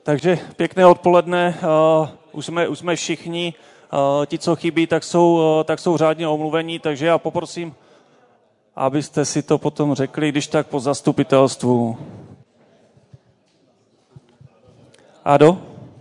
Takže pěkné odpoledne, už jsme všichni, ti, co chybí, tak jsou řádně omluvení, takže já poprosím, abyste si to potom řekli, když tak po zastupitelstvu. Ado?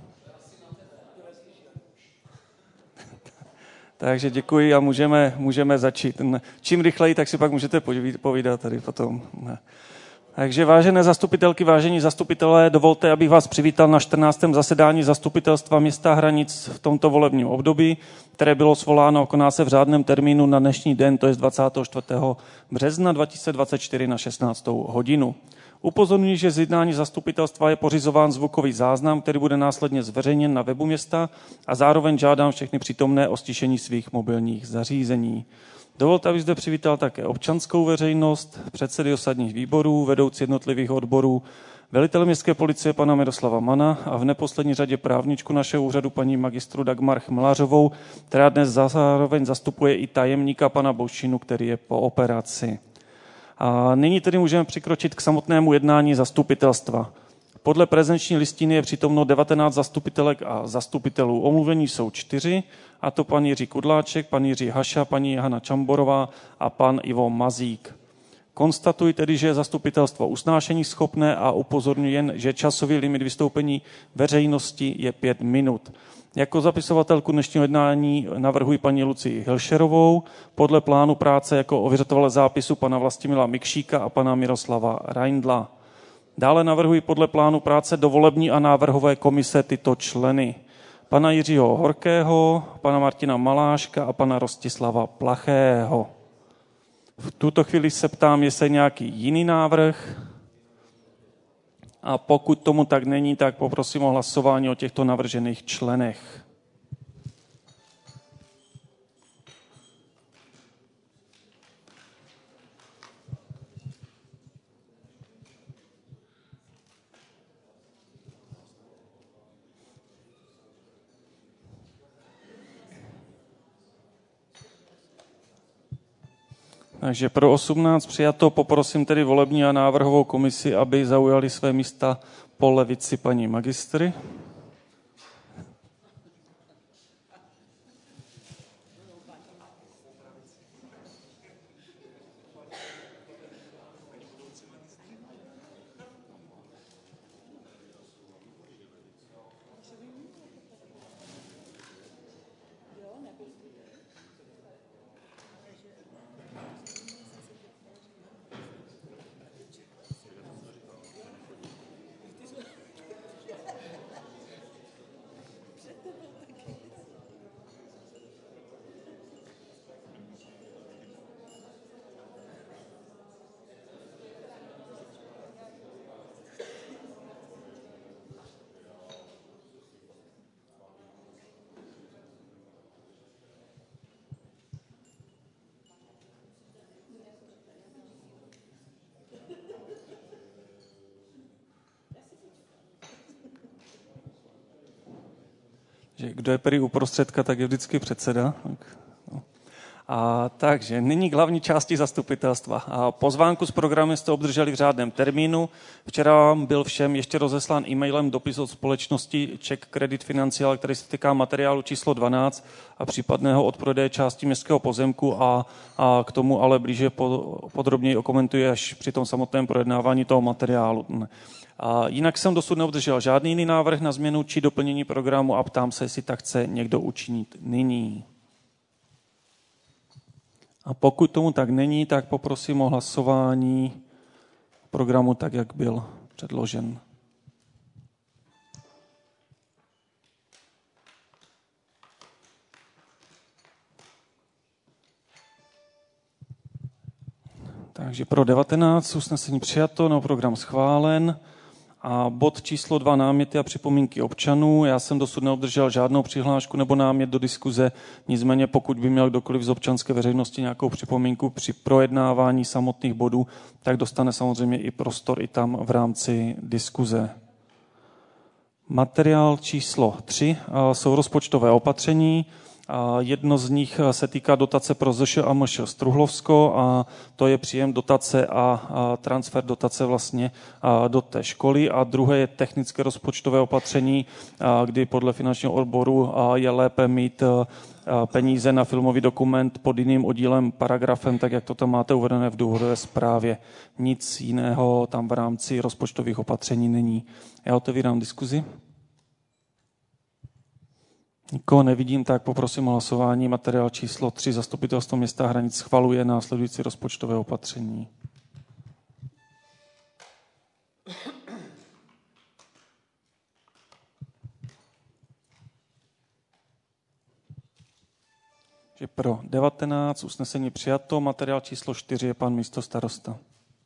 Takže děkuji a můžeme začít. Čím rychleji, tak si pak můžete povídat tady potom. Takže vážené zastupitelky, vážení zastupitelé, dovolte, abych vás přivítal na 14. zasedání Zastupitelstva města Hranic v tomto volebním období, které bylo svoláno a koná se v řádném termínu na dnešní den, to je 24. března 2024 na 16. hodinu. Upozorňuji, že z jednání zastupitelstva je pořizován zvukový záznam, který bude následně zveřejněn na webu města a zároveň žádám všechny přítomné o stišení svých mobilních zařízení. Dovolte, abych zde přivítal také občanskou veřejnost, předsedy osadních výborů, vedoucí jednotlivých odborů, velitele městské policie pana Miroslava Mana a v neposlední řadě právničku našeho úřadu paní magistru Dagmar Chmelařovou, která dnes zároveň zastupuje i tajemníka pana Boušinu, který je po operaci. A nyní tedy můžeme přikročit k samotnému jednání zastupitelstva. Podle prezenční listiny je přítomno 19 zastupitelek a zastupitelů. Omluvení jsou 4, a to pan Jiří Kudláček, pan Jiří Haša, paní Hana Čamborová a pan Ivo Mazík. Konstatuji tedy, že je zastupitelstvo usnášení schopné a upozorňuji jen, že časový limit vystoupení veřejnosti je 5 minut. Jako zapisovatelku dnešního jednání navrhuji paní Lucii Hilšerovou, podle plánu práce jako ověřovatele zápisu pana Vlastimila Mikšíka a pana Miroslava Reindla. Dále navrhuji podle plánu práce do volební a návrhové komise tyto členy. Pana Jiřího Horkého, pana Martina Maláška a pana Rostislava Plachého. V tuto chvíli se ptám, jestli je nějaký jiný návrh. A pokud tomu tak není, tak poprosím o hlasování o těchto navržených členech. Takže pro 18 přijato, poprosím tedy volební a návrhovou komisi, aby zaujali své místa po levici paní magistry. Že kdo je prý uprostředka, tak je vždycky předseda. Takže nyní k hlavní části zastupitelstva. Pozvánku s programem jste obdrželi v řádném termínu. Včera vám byl všem ještě rozeslán e-mailem dopis od společnosti Czech Credit Financial, který se týká materiálu číslo 12 a případného odprodeje části městského pozemku a k tomu ale blíže podrobněji okomentuji až při tom samotném projednávání toho materiálu. A jinak jsem dosud neobdržel žádný jiný návrh na změnu či doplnění programu a ptám se, jestli tak chce někdo učinit nyní. A pokud tomu tak není, tak poprosím o hlasování programu tak, jak byl předložen. Takže pro 19 usnesení přijato, no program schválen. A bod číslo 2, náměty a připomínky občanů. Já jsem dosud neobdržel žádnou přihlášku nebo námět do diskuze, nicméně pokud by měl kdokoliv z občanské veřejnosti nějakou připomínku při projednávání samotných bodů, tak dostane samozřejmě i prostor i tam v rámci diskuze. Materiál číslo 3 jsou rozpočtové opatření. Jedno z nich se týká dotace pro ZŠ a MŠ Struhlovsko a to je příjem dotace a transfer dotace vlastně do té školy. A druhé je technické rozpočtové opatření, kdy podle finančního odboru je lépe mít peníze na filmový dokument pod jiným oddílem paragrafem, tak jak to tam máte uvedené v důvodové zprávě. Nic jiného tam v rámci rozpočtových opatření není. Já otevírám diskuzi. Nikoho nevidím, tak poprosím o hlasování. Materiál číslo 3. Zastupitelstvo města Hranic schvaluje následující rozpočtové opatření. Že pro 19 usnesení přijato. Materiál číslo 4 je pan místostarosta.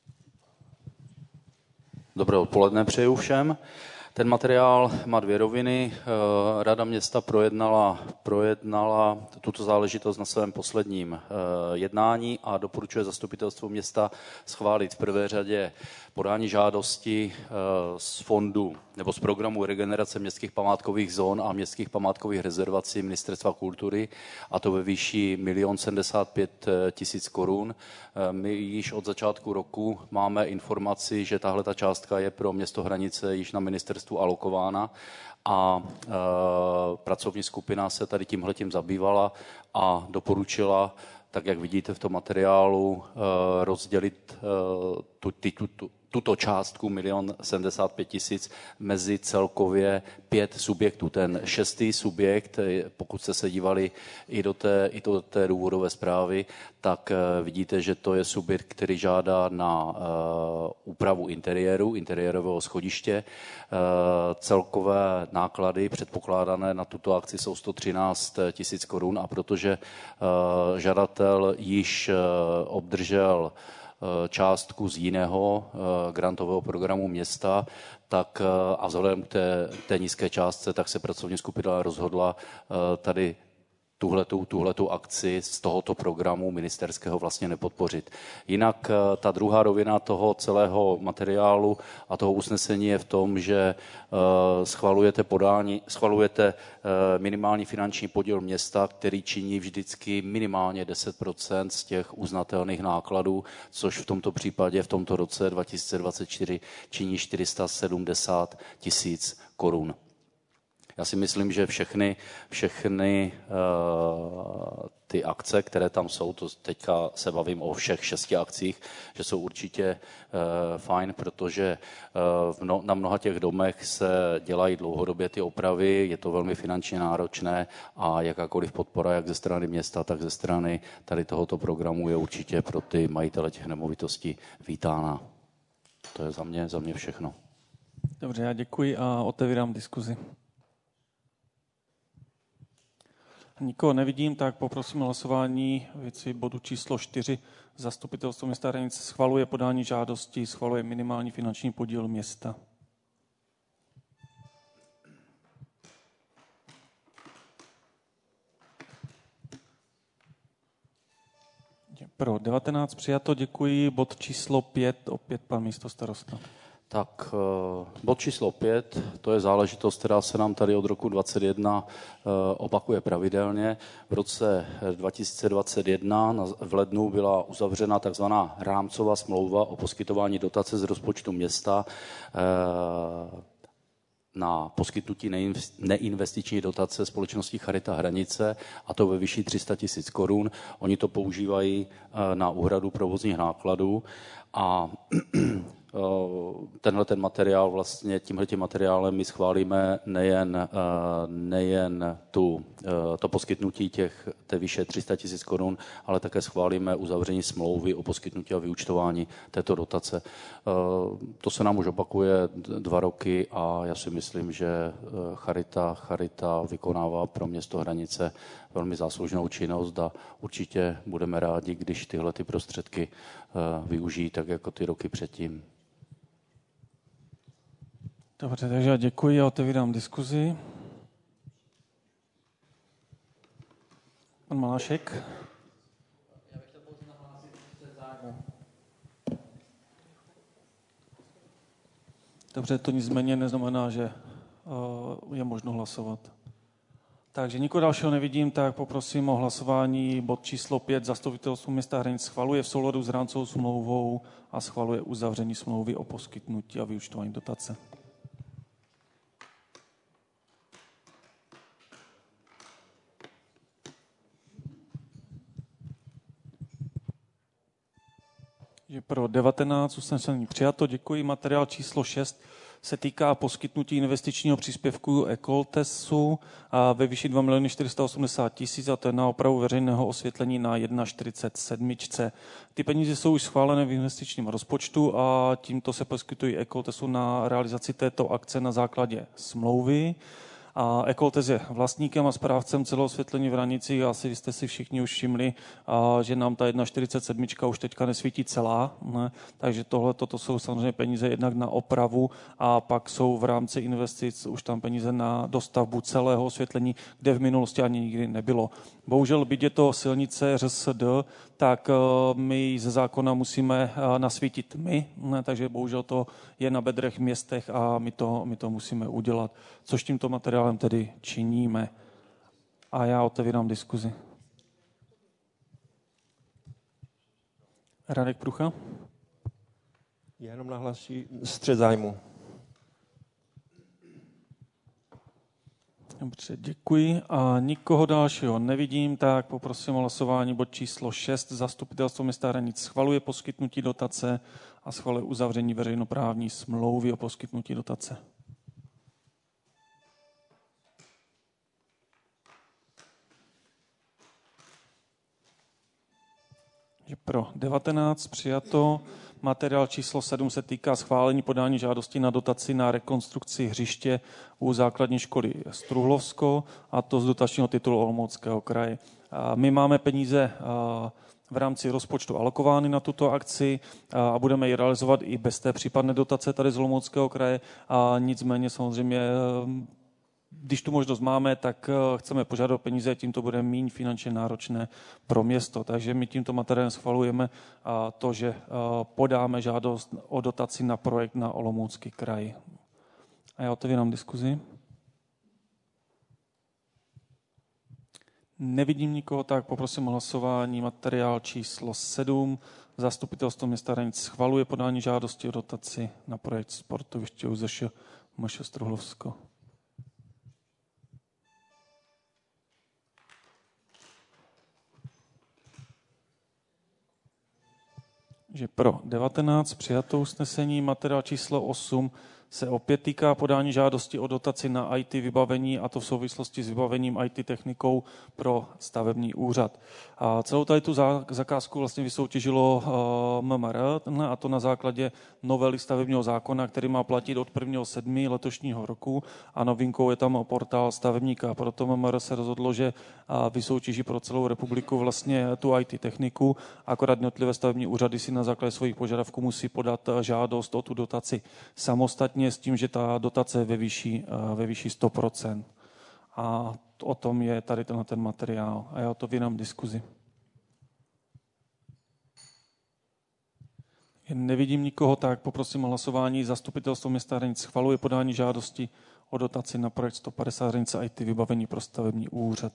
Dobré odpoledne přeju všem. Ten materiál má dvě roviny. Rada města projednala tuto záležitost na svém posledním jednání a doporučuje zastupitelstvu města schválit v prvé řadě podání žádosti z fondu nebo z programu regenerace městských památkových zón a městských památkových rezervací Ministerstva kultury, a to ve výši 1 075 000 korun. My již od začátku roku máme informaci, že tahle ta částka je pro město Hranice již na ministerstvu alokována a pracovní skupina se tady tímhletím zabývala a doporučila, tak jak vidíte v tom materiálu, rozdělit tuto částku 1 075 000 mezi celkově 5 subjektů. Ten 6. subjekt, pokud jste se dívali i do té důvodové zprávy, tak vidíte, že to je subjekt, který žádá na úpravu interiérového schodiště. Celkové náklady předpokládané na tuto akci jsou 113 000 korun a protože žadatel již obdržel částku z jiného grantového programu města, tak a vzhledem k té nízké částce, tak se pracovní skupina rozhodla tady tuhletu akci z tohoto programu ministerského vlastně nepodpořit. Jinak ta druhá rovina toho celého materiálu a toho usnesení je v tom, že schvalujete minimální finanční podíl města, který činí vždycky minimálně 10% z těch uznatelných nákladů, což v tomto případě, v tomto roce 2024 činí 470 000 korun. Já si myslím, že všechny ty akce, které tam jsou, to teďka se bavím o všech 6 akcích, že jsou určitě fajn, protože na mnoha těch domech se dělají dlouhodobě ty opravy, je to velmi finančně náročné a jakákoliv podpora, jak ze strany města, tak ze strany tady tohoto programu je určitě pro ty majitele těch nemovitostí vítána. To je za mě všechno. Dobře, já děkuji a otevírám diskuzi. Nikoho nevidím, tak poprosím o hlasování věci bodu číslo 4. Zastupitelstvo města Hranice schvaluje podání žádosti, schvaluje minimální finanční podíl města. Pro 19 přijato, děkuji. Bod číslo 5, opět pan místostarosta. Tak bod číslo 5, to je záležitost, která se nám tady od roku 2021 opakuje pravidelně. V roce 2021 v lednu byla uzavřena takzvaná rámcová smlouva o poskytování dotace z rozpočtu města na poskytnutí neinvestiční dotace společnosti Charita Hranice, a to ve výši 300 000 korun. Oni to používají na úhradu provozních nákladů a ten materiál vlastně, tímhletím materiálem my schválíme nejen to poskytnutí té výše 300 000 korun, ale také schválíme uzavření smlouvy o poskytnutí a vyúčtování této dotace. To se nám už opakuje 2 roky a já si myslím, že Charita vykonává pro město Hranice velmi záslužnou činnost a určitě budeme rádi, když tyhle ty prostředky využijí tak jako ty roky předtím. Dobře, takže já děkuji a otevírám diskuzi. Pan Malášek. Já bych chtěl pouze nahlásit před zájmu. Dobře, to nicméně neznamená, že je možno hlasovat. Takže nikoho dalšího nevidím, tak poprosím o hlasování. Bod číslo 5. Zastupitelstvo města Hranic schvaluje v souladu s rámcovou smlouvou a schvaluje uzavření smlouvy o poskytnutí a vyúčtování dotace. Je pro 19 usnesení přijato. Děkuji. Materiál číslo 6 se týká poskytnutí investičního příspěvku Ecoltesu ve výši 2 480 000 a to je na opravu veřejného osvětlení na 1,47. Ty peníze jsou už schválené v investičním rozpočtu a tímto se poskytují Ecoltesu na realizaci této akce na základě smlouvy. A Ecoltes je vlastníkem a správcem celého osvětlení v Hranicích. Asi jste si všichni už všimli, že nám ta 1,47 už teďka nesvítí celá. Ne? Takže toto jsou samozřejmě peníze jednak na opravu a pak jsou v rámci investic už tam peníze na dostavbu celého osvětlení, kde v minulosti ani nikdy nebylo. Bohužel, byť je to silnice ŘSD, tak my ji ze zákona musíme nasvítit my, ne? Takže bohužel to je na bedrech městech a my to musíme udělat, což tímto materiálem tedy činíme. A já otevírám diskuzi. Radek Prucha? Já jenom nahlásí střet zájmu. Dobře, děkuji. A nikoho dalšího nevidím, tak poprosím o hlasování bod číslo 6. Zastupitelstvo města Hranic schvaluje poskytnutí dotace a schvaluje uzavření veřejnoprávní smlouvy o poskytnutí dotace. Je pro 19 přijato. Materiál číslo 7 se týká schválení podání žádosti na dotaci na rekonstrukci hřiště u základní školy Struhlovsko, a to z dotačního titulu Olomouckého kraje. My máme peníze v rámci rozpočtu alokovány na tuto akci a budeme ji realizovat i bez té případné dotace tady z Olomouckého kraje. Nicméně samozřejmě, když tu možnost máme, tak chceme požádat peníze, tím to bude méně finančně náročné pro město. Takže my tímto materiálem schvalujeme to, že podáme žádost o dotaci na projekt na Olomoucký kraj. A já otevírám diskuzi. Nevidím nikoho, tak poprosím o hlasování. Materiál číslo 7. Zastupitelstvo města Hranic schvaluje podání žádosti o dotaci na projekt sportoviště ÚZŠ MŠ Struhlovsko. Že pro 19 přijato usnesení. Materiál číslo 8 se opět týká podání žádosti o dotaci na IT vybavení, a to v souvislosti s vybavením IT technikou pro stavební úřad. A celou tady tu zakázku vlastně vysoutěžilo MMR, a to na základě novely stavebního zákona, který má platit od 1.7. letošního roku, a novinkou je tam portál stavebníka. Proto MMR se rozhodlo, že vysoutěží pro celou republiku vlastně tu IT techniku, akorát jednotlivé stavební úřady si na základě svých požadavků musí podat žádost o tu dotaci samostatně, s tím, že ta dotace je ve výši 100%. A o tom je tady ten materiál. A já otevírám diskuzi. Nevidím nikoho, tak poprosím o hlasování. Zastupitelstvo města Hranic schvaluje podání žádosti o dotaci na projekt 150 Hranice IT vybavení pro stavební úřad.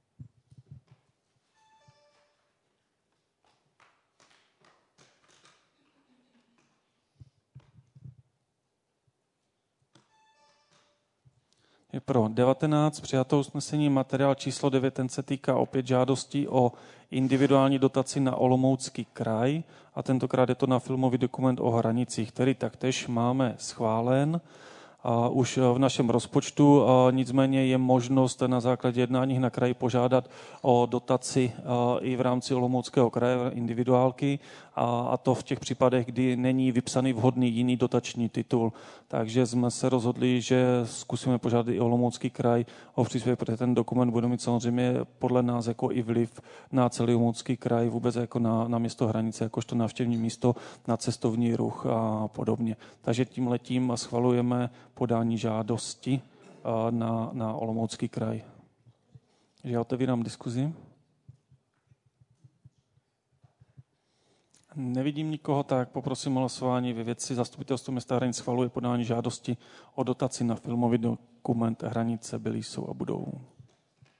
Je pro 19 přijato usnesení. Materiál číslo 9, ten se týká opět žádostí o individuální dotaci na Olomoucký kraj, a tentokrát je to na filmový dokument o Hranicích, který taktéž máme schválen už v našem rozpočtu, nicméně je možnost na základě jednání na kraji požádat o dotaci i v rámci Olomouckého kraje individuálky, a to v těch případech, kdy není vypsaný vhodný jiný dotační titul. Takže jsme se rozhodli, že zkusíme požádat i Olomoucký kraj o příspěvek, protože ten dokument bude mít samozřejmě podle nás jako i vliv na celý Olomoucký kraj, vůbec jako na město Hranice, jakožto návštěvní místo, na cestovní ruch a podobně. Takže tímhletím schvalujeme podání žádosti na Olomoucký kraj. Já otevírám diskuzi. Nevidím nikoho, tak poprosím o hlasování ve věci. Zastupitelstvo města Hranic schvaluje podání žádosti o dotaci na filmový dokument Hranice byly, jsou a budou.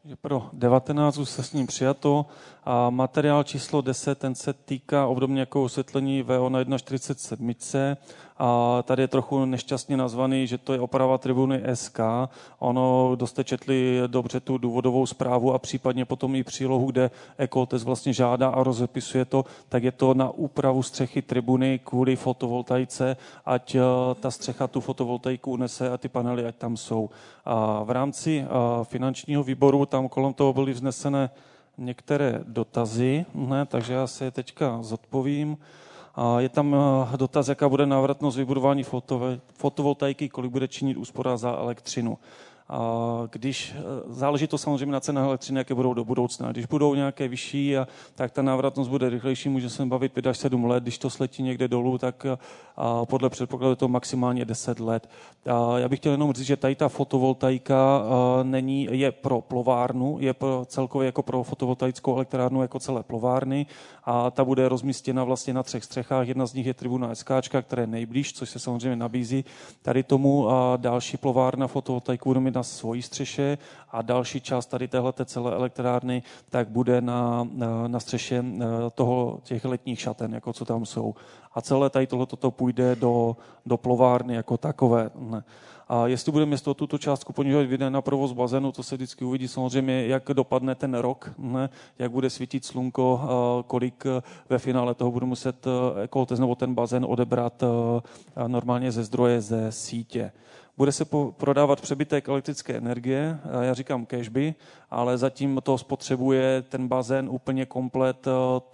že pro 19 se s ním přijato a materiál číslo 10, ten se týká obdobně jako osvětlení VO na 1.47. A tady je trochu nešťastně nazvaný, že to je oprava tribuny SK. Ono, kdo jste četli dobře tu důvodovou zprávu a případně potom i přílohu, kde Ecoltest vlastně žádá a rozepisuje to, tak je to na úpravu střechy tribuny kvůli fotovoltaice, ať ta střecha tu fotovoltaiku unese a ty panely ať tam jsou. A v rámci finančního výboru tam kolem toho byly vznesené některé dotazy, takže já se je teďka zodpovím. Je tam dotaz, jaká bude návratnost vybudování fotovoltaiky, kolik bude činit úspora za elektřinu. Když záleží to samozřejmě na cenách elektřiny, jaké budou do budoucna. Když budou nějaké vyšší, tak ta návratnost bude rychlejší, může se bavit 5 až 7 let. Když to sletí někde dolů, tak podle předpokladu je to maximálně 10 let. Já bych chtěl jenom říct, že tady ta fotovoltaika je pro plovárnu, je celkově jako pro fotovoltaickou elektrárnu jako celé plovárny a ta bude rozmístěna vlastně na 3 střechách. Jedna z nich je tribuna SK, která je nejblíž, což se samozřejmě nabízí tady tomu. Další plovárna fotovoltaiku bude mít na svojí střeše a další část tady téhleté celé elektrárny tak bude na střeše těch letních šaten, jako co tam jsou. A celé tady tohleto půjde do plovárny jako takové. A jestli bude město tuto částku ponižovat výdaje na provoz bazénu, to se vždycky uvidí samozřejmě, jak dopadne ten rok, jak bude svítit slunko, kolik ve finále toho bude muset Ecoltest nebo ten bazén odebrat normálně ze zdroje, ze sítě. Bude se prodávat přebytek elektrické energie, já říkám cashby, ale zatím to spotřebuje ten bazén úplně komplet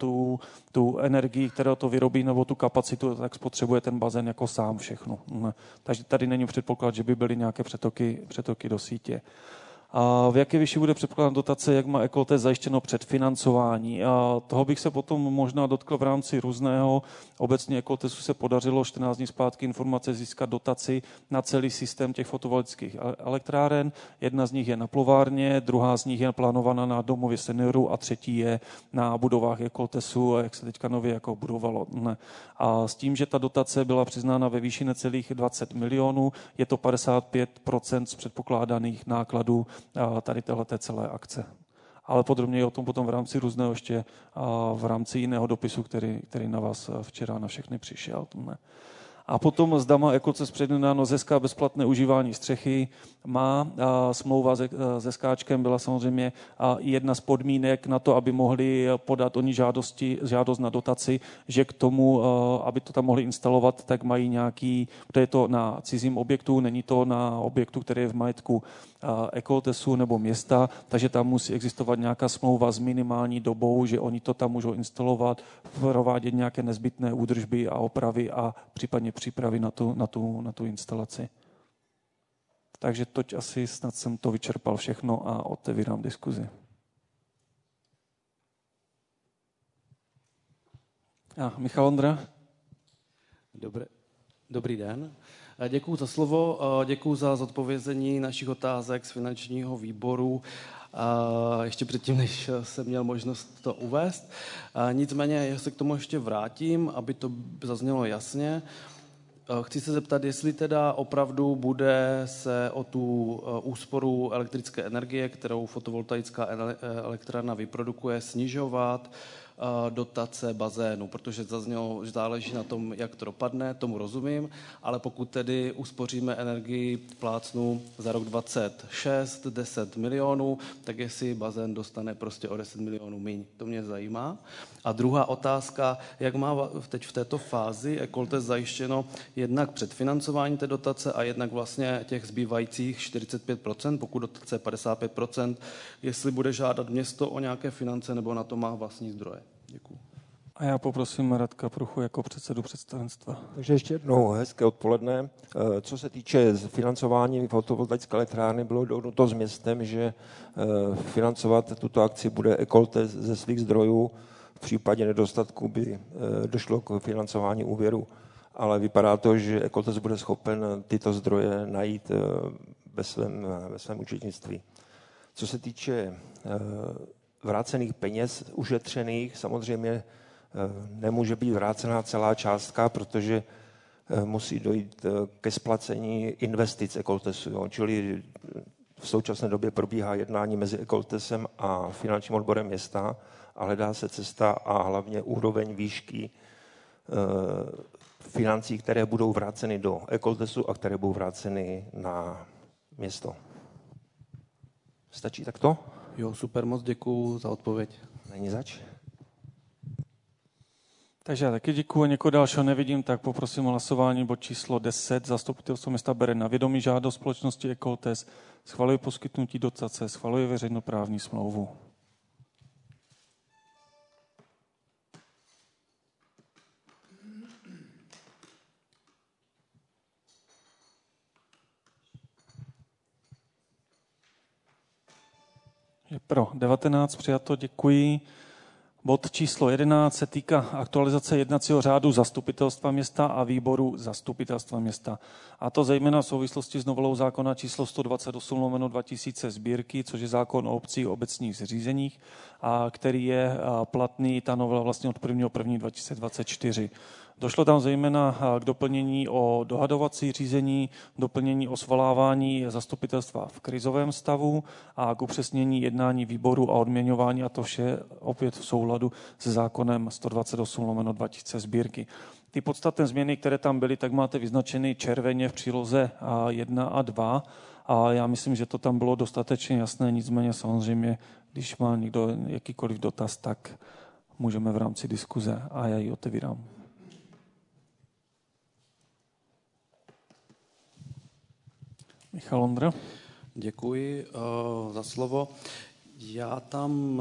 tu energii, kterou to vyrobí, nebo tu kapacitu, tak spotřebuje ten bazén jako sám všechno. Takže tady není předpoklad, že by byly nějaké přetoky do sítě. A v jaké výši bude předpokládat dotace, jak má Ecoltest zajištěno předfinancování. A toho bych se potom možná dotkl v rámci různého. Obecně Ecoltestu se podařilo 14 dní zpátky informace získat dotaci na celý systém těch fotovoltaických elektráren. Jedna z nich je na plovárně, druhá z nich je plánovaná na domově seniorů a třetí je na budovách Ecoltestu, jak se teďka nově jako budovalo. A s tím, že ta dotace byla přiznána ve výši necelých 20 milionů, je to 55% z předpokládaných nákladů tady téhleté celé akce. Ale podrobněji o tom potom v rámci různého ještě v rámci jiného dopisu, který na vás včera na všechny přišel. A potom zda má Ecoltest předjednáno ze SK bezplatné užívání střechy. Má smlouva se SKčkem byla samozřejmě jedna z podmínek na to, aby mohli podat oni žádost na dotaci, že k tomu, aby to tam mohli instalovat, tak mají nějaký, to je to na cizím objektu, není to na objektu, který je v majetku Ecoltestu nebo města, takže tam musí existovat nějaká smlouva s minimální dobou, že oni to tam můžou instalovat, provádět nějaké nezbytné údržby a opravy a případně přípravy na tu instalaci. Takže toť asi snad jsem to vyčerpal všechno a otevírám diskuzi. Michal Ondra. Dobrý den. Děkuji za slovo, děkuji za zodpovězení našich otázek z finančního výboru. Ještě předtím, než jsem měl možnost to uvést. Nicméně já se k tomu ještě vrátím, aby to zaznělo jasně. Chci se zeptat, jestli teda opravdu bude se o tu úsporu elektrické energie, kterou fotovoltaická elektrárna vyprodukuje, snižovat dotace bazénu, protože zaznělo, že záleží na tom, jak to dopadne, tomu rozumím, ale pokud tedy uspoříme energii plácnu za rok 26 10 milionů, tak jestli bazén dostane prostě o 10 milionů míň. To mě zajímá. A druhá otázka, jak má teď v této fázi Ecoltest zajištěno jednak předfinancování té dotace a jednak vlastně těch zbývajících 45%, pokud dotace 55%, jestli bude žádat město o nějaké finance nebo na to má vlastní zdroje. Děkuji. A já poprosím Radka Pruchu jako předsedu představenstva. Takže ještě jednou hezké odpoledne. Co se týče financování fotovoltaické elektrárny, bylo dohodnuto s městem, že financovat tuto akci bude Ecoltest ze svých zdrojů. V případě nedostatku by došlo k financování úvěru, ale vypadá to, že Ecoltest bude schopen tyto zdroje najít ve svém účetnictví. Co se týče vrácených peněz ušetřených, samozřejmě nemůže být vrácená celá částka, protože musí dojít ke splacení investic Ecoltestu. Čili v současné době probíhá jednání mezi Ecoltesem a finančním odborem města a hledá se cesta a hlavně úroveň výšky financí, které budou vráceny do Ecoltesu a které budou vráceny na město. Stačí takto? Jo, super, moc děkuju za odpověď. Není zač? Takže já taky děkuji, někoho dalšího nevidím, tak poprosím o hlasování bod číslo 10. Zastupitelstvo města bere na vědomí žádost společnosti Ecoltes, schvaluje poskytnutí dotace, schvaluje veřejnoprávní smlouvu. Je pro 19 přijato, děkuji. Bod číslo 11 se týká aktualizace jednacího řádu zastupitelstva města a výboru zastupitelstva města. A to zejména v souvislosti s novelou zákona číslo 128/2000 sbírky, což je zákon o obcích, obecních zřízeních, a který je platný, ta novela vlastně od 1.1.2024. Došlo tam zejména k doplnění o dohadovací řízení, doplnění o svolávání zastupitelstva v krizovém stavu a k upřesnění jednání výboru a odměňování, a to vše opět v souladu se zákonem 128/2000 sbírky. Ty podstatné změny, které tam byly, tak máte vyznačeny červeně v příloze 1 a 2 a já myslím, že to tam bylo dostatečně jasné, nicméně samozřejmě, když má někdo jakýkoliv dotaz, tak můžeme v rámci diskuze a já ji otevírám. Michal Ondra. Děkuji za slovo. Já tam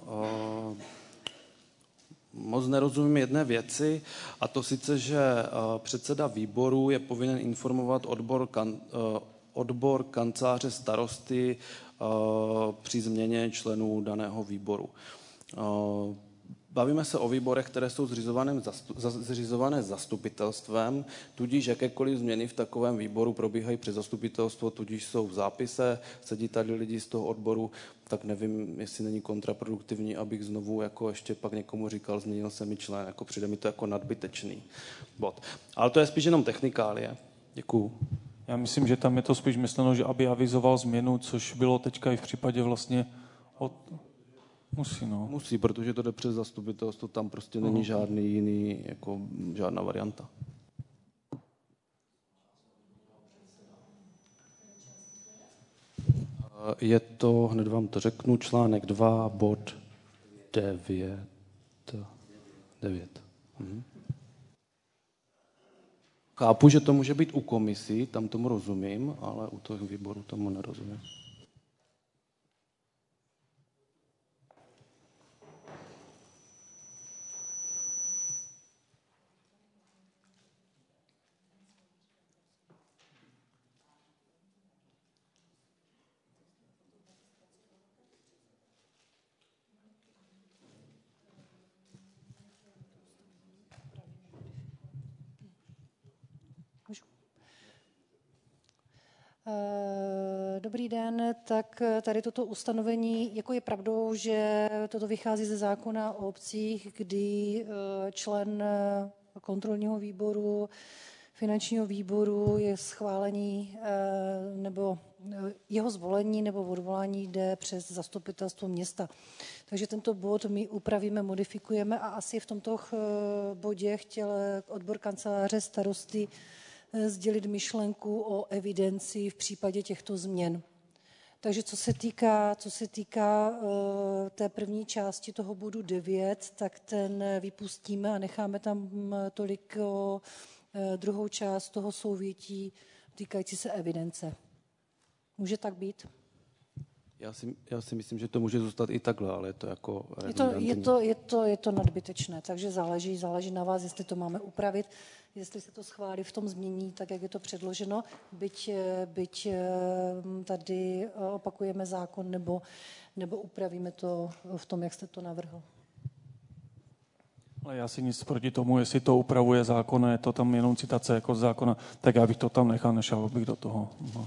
moc nerozumím jedné věci, a to sice, že předseda výboru je povinen informovat odbor kanceláře starosty při změně členů daného výboru. Bavíme se o výborech, které jsou zřizované zastupitelstvem, tudíž jakékoliv změny v takovém výboru probíhají přes zastupitelstvo, tudíž jsou v zápise, sedí tady lidi z toho odboru, tak nevím, jestli není kontraproduktivní, abych znovu jako ještě pak někomu říkal, změnil se mi člen, jako přijde mi to jako nadbytečný bod. Ale to je spíš jenom technikálie. Děkuju. Já myslím, že tam je to spíš myšleno, že aby avizoval změnu, což bylo teďka i v případě vlastně Musí, no. Musí, protože to jde přes zastupitelstvo, tam prostě není žádný jiný, jako žádná varianta. Je to, hned vám to řeknu, článek 2, bod 9. Chápu, že to může být u komisí, tam tomu rozumím, ale u toho výboru tomu nerozumím. Dobrý den, tak tady toto ustanovení, jako je pravdou, že toto vychází ze zákona o obcích, kdy člen kontrolního výboru, finančního výboru je schválení nebo jeho zvolení nebo odvolání jde přes zastupitelstvo města. Takže tento bod my upravíme, modifikujeme a asi v tomto bodě chtěl odbor kanceláře starosty sdělit myšlenku o evidenci v případě těchto změn. Takže co se týká té první části toho bodu 9, tak ten vypustíme a necháme tam tolik druhou část toho souvětí týkající se evidence. Může tak být? Já si myslím, že to může zůstat i takhle, ale je to jako je to nadbytečné, takže záleží na vás, jestli to máme upravit, jestli se to schválí v tom změní, tak jak je to předloženo, byť tady opakujeme zákon, nebo upravíme to v tom, jak jste to navrhl. Ale já si nic proti tomu, jestli to upravuje zákon, je to tam jenom citace jako z zákona, tak já bych to tam nešel bych do toho. No.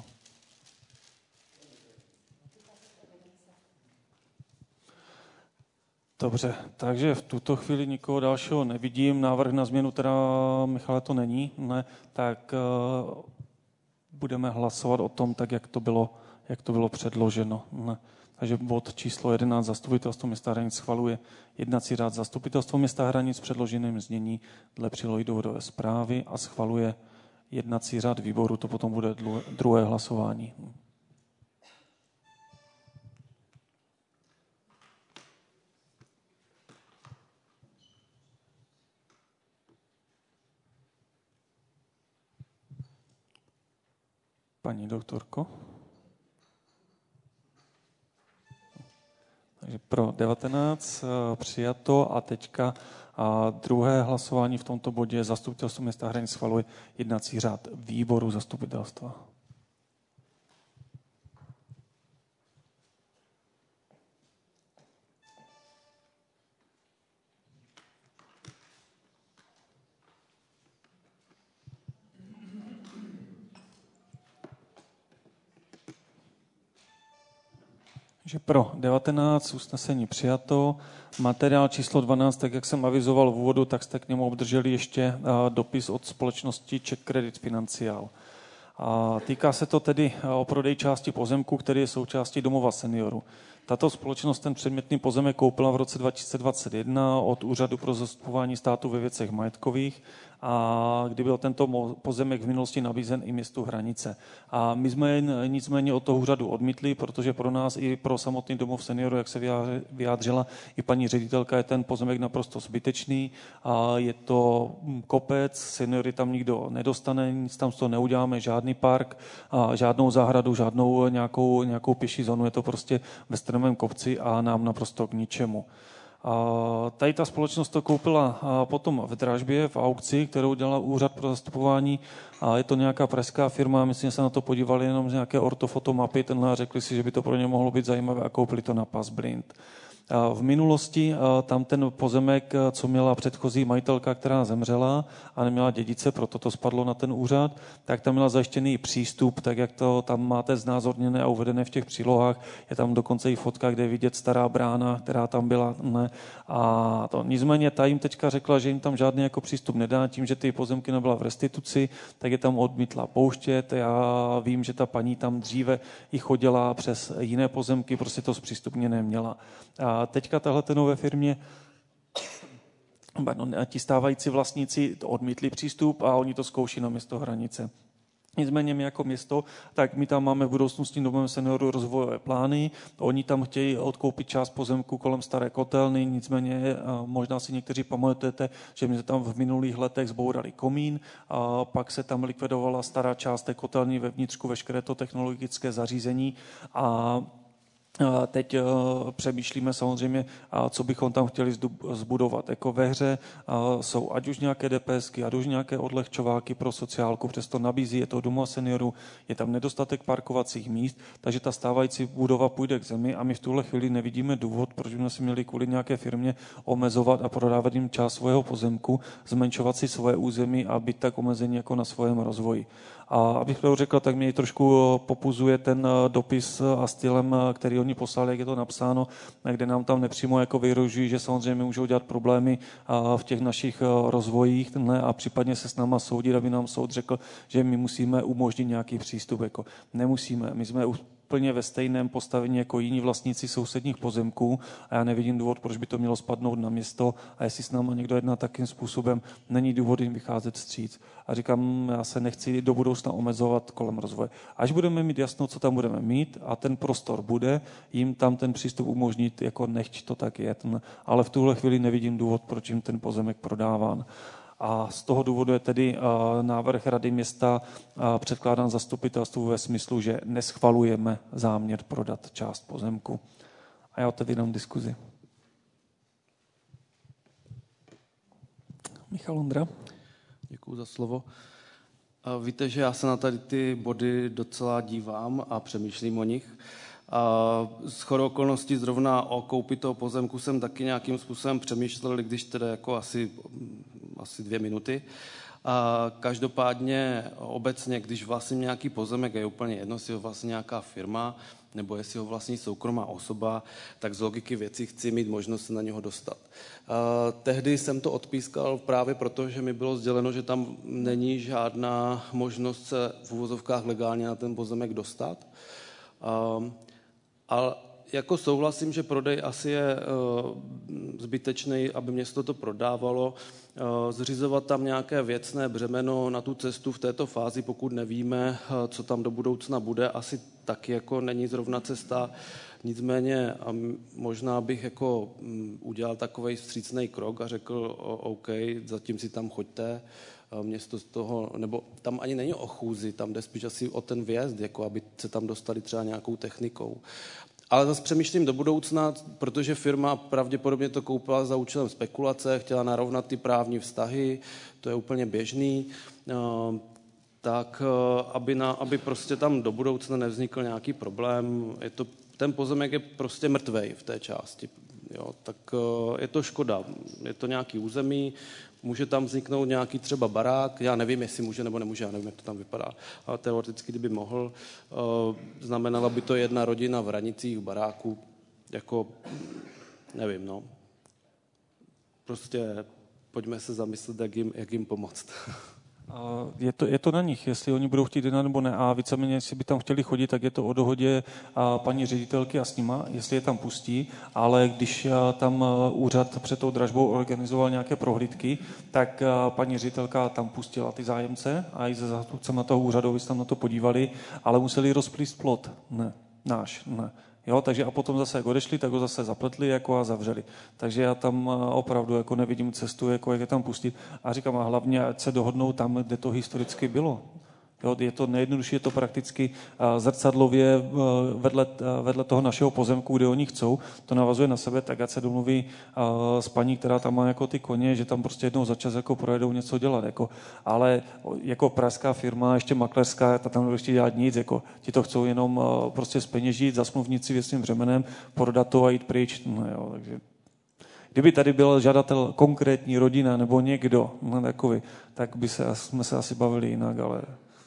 Dobře, takže v tuto chvíli nikoho dalšího nevidím. Návrh na změnu teda, Michale, to není, ne, tak budeme hlasovat o tom, tak jak to bylo jak to bylo předloženo. Takže bod číslo 11 Zastupitelstvo města Hranic schvaluje jednací řád Zastupitelstvo města Hranic v předloženém znění dle přílohy důvodové zprávy a schvaluje jednací řád výboru, to potom bude druhé hlasování. Paní doktorko. Takže pro 19 přijato a teďka druhé hlasování v tomto bodě Zastupitelstvo města Hranic schvaluje jednací řád výboru zastupitelstva. Takže pro 19 usnesení přijato. Materiál číslo 12, tak jak jsem avizoval v úvodu, tak jste k němu obdrželi ještě dopis od společnosti Czech Credit Financial. Týká se to tedy o prodej části pozemku, který je součástí domova seniorů. Tato společnost ten předmětný pozemek koupila v roce 2021 od Úřadu pro zastupování státu ve věcech majetkových, a kdy byl tento pozemek v minulosti nabízen i městu Hranice. A my jsme nicméně od toho úřadu odmítli, protože pro nás i pro samotný domov seniorů, jak se vyjádřila i paní ředitelka, je ten pozemek naprosto zbytečný. A je to kopec, seniory tam nikdo nedostane, nic tam z toho neuděláme, žádný park, žádnou zahradu, žádnou nějakou pěší zónu, je to prostě ve strmém kopci a nám naprosto k ničemu. Tady ta společnost to koupila potom v dražbě, v aukci, kterou dělal Úřad pro zastupování. Je to nějaká pražská firma, myslím, že se na to podívali jenom z nějaké ortofotomapy a řekli si, že by to pro ně mohlo být zajímavé a koupili to na Passblind. V minulosti tam ten pozemek, co měla předchozí majitelka, která zemřela a neměla dědice, proto to spadlo na ten úřad, tak tam měla zajištěný přístup, tak jak to tam máte znázorněné a uvedené v těch přílohách. Je tam dokonce i fotka, kde je vidět stará brána, která tam byla. Ne. A to nicméně ta jim teďka řekla, že jim tam žádný jako přístup nedá, tím, že ty pozemky nebyla v restituci, tak je tam odmítla pouštět. Já vím, že ta paní tam dříve i chodila přes jiné pozemky, prostě to zpřístupněné měla. A teďka tahlete nové firmě, ti stávající vlastníci odmítli přístup a oni to zkouší na město Hranice. Nicméně my jako město, tak my tam máme v budoucnosti domovem seniorů rozvojové plány. Oni tam chtějí odkoupit část pozemku kolem staré kotelny, nicméně možná si někteří pamatujete, že my jsme tam v minulých letech zbourali komín, a pak se tam likvidovala stará část té kotelny vevnitřku, veškeré to technologické zařízení a teď přemýšlíme samozřejmě, co bychom tam chtěli zbudovat. Jako ve hře jsou ať už nějaké DPSky, ať už nějaké odlehčováky pro sociálku, přesto nabízí, je to domov seniorů, je tam nedostatek parkovacích míst, takže ta stávající budova půjde k zemi a my v tuhle chvíli nevidíme důvod, proč bychom si měli kvůli nějaké firmě omezovat a prodávat jim část svého pozemku, zmenšovat si svoje území a být tak omezení jako na svém rozvoji. A abych to řekl, tak mě trošku popuzuje ten dopis a stylem, který oni poslali, jak je to napsáno, kde nám tam nepřímo jako vyhrožují, že samozřejmě můžou dělat problémy v těch našich rozvojích a případně se s náma soudit, aby nám soud řekl, že my musíme umožnit nějaký přístup. Jako nemusíme, my jsme úplně ve stejném postavení jako jiní vlastníci sousedních pozemků a já nevidím důvod, proč by to mělo spadnout na město a jestli s náma někdo jedná takým způsobem, není důvod jim vycházet vstříc. A říkám, já se nechci do budoucna omezovat kolem rozvoje. Až budeme mít jasno, co tam budeme mít a ten prostor bude, jim tam ten přístup umožnit, jako nechť to tak je. Ale v tuhle chvíli nevidím důvod, proč jim ten pozemek prodáván. A z toho důvodu je tedy návrh Rady města předkládán zastupitelstvu ve smyslu, že neschvalujeme záměr prodat část pozemku. A já otevírám diskuzi. Michal Ondra. Děkuji za slovo. Víte, že já se na tady ty body docela dívám a přemýšlím o nich. Shodou okolností zrovna o koupi toho pozemku jsem taky nějakým způsobem přemýšlel, když teda jako asi 2 minuty. Každopádně obecně, když vlastním nějaký pozemek, je úplně jedno, jestli ho vlastní nějaká firma, nebo jestli ho vlastní soukromá osoba, tak z logiky věcí chci mít možnost se na něho dostat. Tehdy jsem to odpískal právě proto, že mi bylo sděleno, že tam není žádná možnost se v uvozovkách legálně na ten pozemek dostat. Ale jako souhlasím, že prodej asi je zbytečný, aby město to prodávalo. Zřizovat tam nějaké věcné břemeno na tu cestu v této fázi, pokud nevíme, co tam do budoucna bude, asi taky jako není zrovna cesta. Nicméně možná bych jako udělal takovej vstřícný krok a řekl, OK, zatím si tam choďte, město z toho, nebo tam ani není o chůzi, tam jde spíš asi o ten vjezd, jako aby se tam dostali třeba nějakou technikou. Ale zase přemýšlím do budoucna, protože firma pravděpodobně to koupila za účelem spekulace, chtěla narovnat ty právní vztahy, to je úplně běžný, tak aby prostě tam do budoucna nevznikl nějaký problém. Ten pozemek je prostě mrtvej v té části. Jo, tak je to škoda. Je to nějaký území, může tam vzniknout nějaký třeba barák, já nevím, jestli může nebo nemůže, já nevím, jak to tam vypadá, ale teoreticky, kdyby mohl, znamenala by to jedna rodina v Hranicích, v baráku, jako, nevím, no. Prostě pojďme se zamyslet, jak jim pomoct. Je to na nich, jestli oni budou chtít jednat nebo ne. A víceméně, jestli by tam chtěli chodit, tak je to o dohodě paní ředitelky a s nima, jestli je tam pustí. Ale když tam úřad před tou dražbou organizoval nějaké prohlídky, tak paní ředitelka tam pustila ty zájemce a i se zástupcem na toho úřadu se tam na to podívali, ale museli rozplíst plot. Ne, náš, ne. Jo, takže a potom zase, jak odešli, tak ho zase zapletli jako a zavřeli. Takže já tam opravdu jako nevidím cestu, jako jak je tam pustit. A říkám, a hlavně, ať se dohodnou tam, kde to historicky bylo. Jo, je to nejjednodušší, je to prakticky zrcadlově vedle toho našeho pozemku, kde oni chcou. To navazuje na sebe, tak ať se domluví s paní, která tam má jako ty koně, že tam prostě jednou za čas jako projedou něco dělat. Jako. Ale jako pražská firma, ještě makléřská, ta tam nebude dělat nic. Jako, ti to chcou jenom prostě zpeněžit, zasmluvnit si věcným břemenem, prodat to a jít pryč. No, jo, takže kdyby tady byl žadatel konkrétní rodina nebo někdo takový, tak jsme se asi bavili jinak, ale...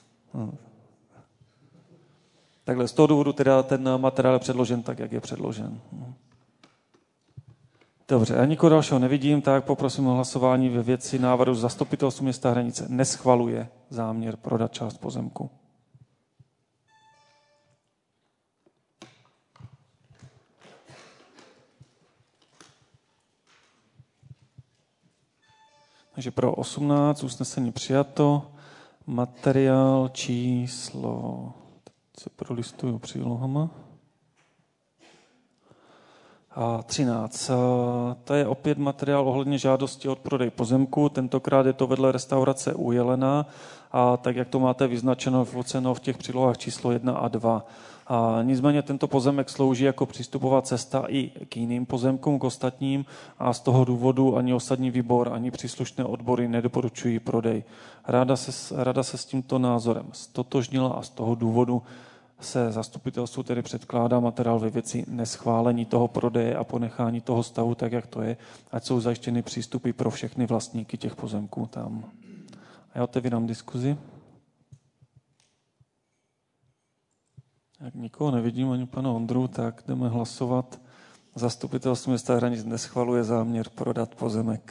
Takhle z toho důvodu teda ten materiál je předložen tak, jak je předložen. Dobře, já nikoho dalšího nevidím, tak poprosím o hlasování ve věci návrhu Zastupitelstvo města Hranice neschvaluje záměr prodat část pozemku. Takže pro 18 usnesení přijato. Materiál číslo, teď se prolistuju přílohama, 13. To je opět materiál ohledně žádosti o prodej pozemku. Tentokrát je to vedle restaurace U Jelena, a tak, jak to máte vyznačeno v těch přílohách číslo 1 a 2. Nicméně tento pozemek slouží jako přístupová cesta i k jiným pozemkům, k ostatním, a z toho důvodu ani osadní výbor, ani příslušné odbory nedoporučují prodej. Rada se s tímto názorem ztotožnila a z toho důvodu se zastupitelstvu tedy předkládá materiál ve věci neschválení toho prodeje a ponechání toho stavu tak, jak to je, ať jsou zajištěny přístupy pro všechny vlastníky těch pozemků tam. A já otevírám diskuzi. Jak nikoho nevidím, ani pana Ondru, tak jdeme hlasovat. Zastupitelstvo města Hranic neschvaluje záměr prodat pozemek.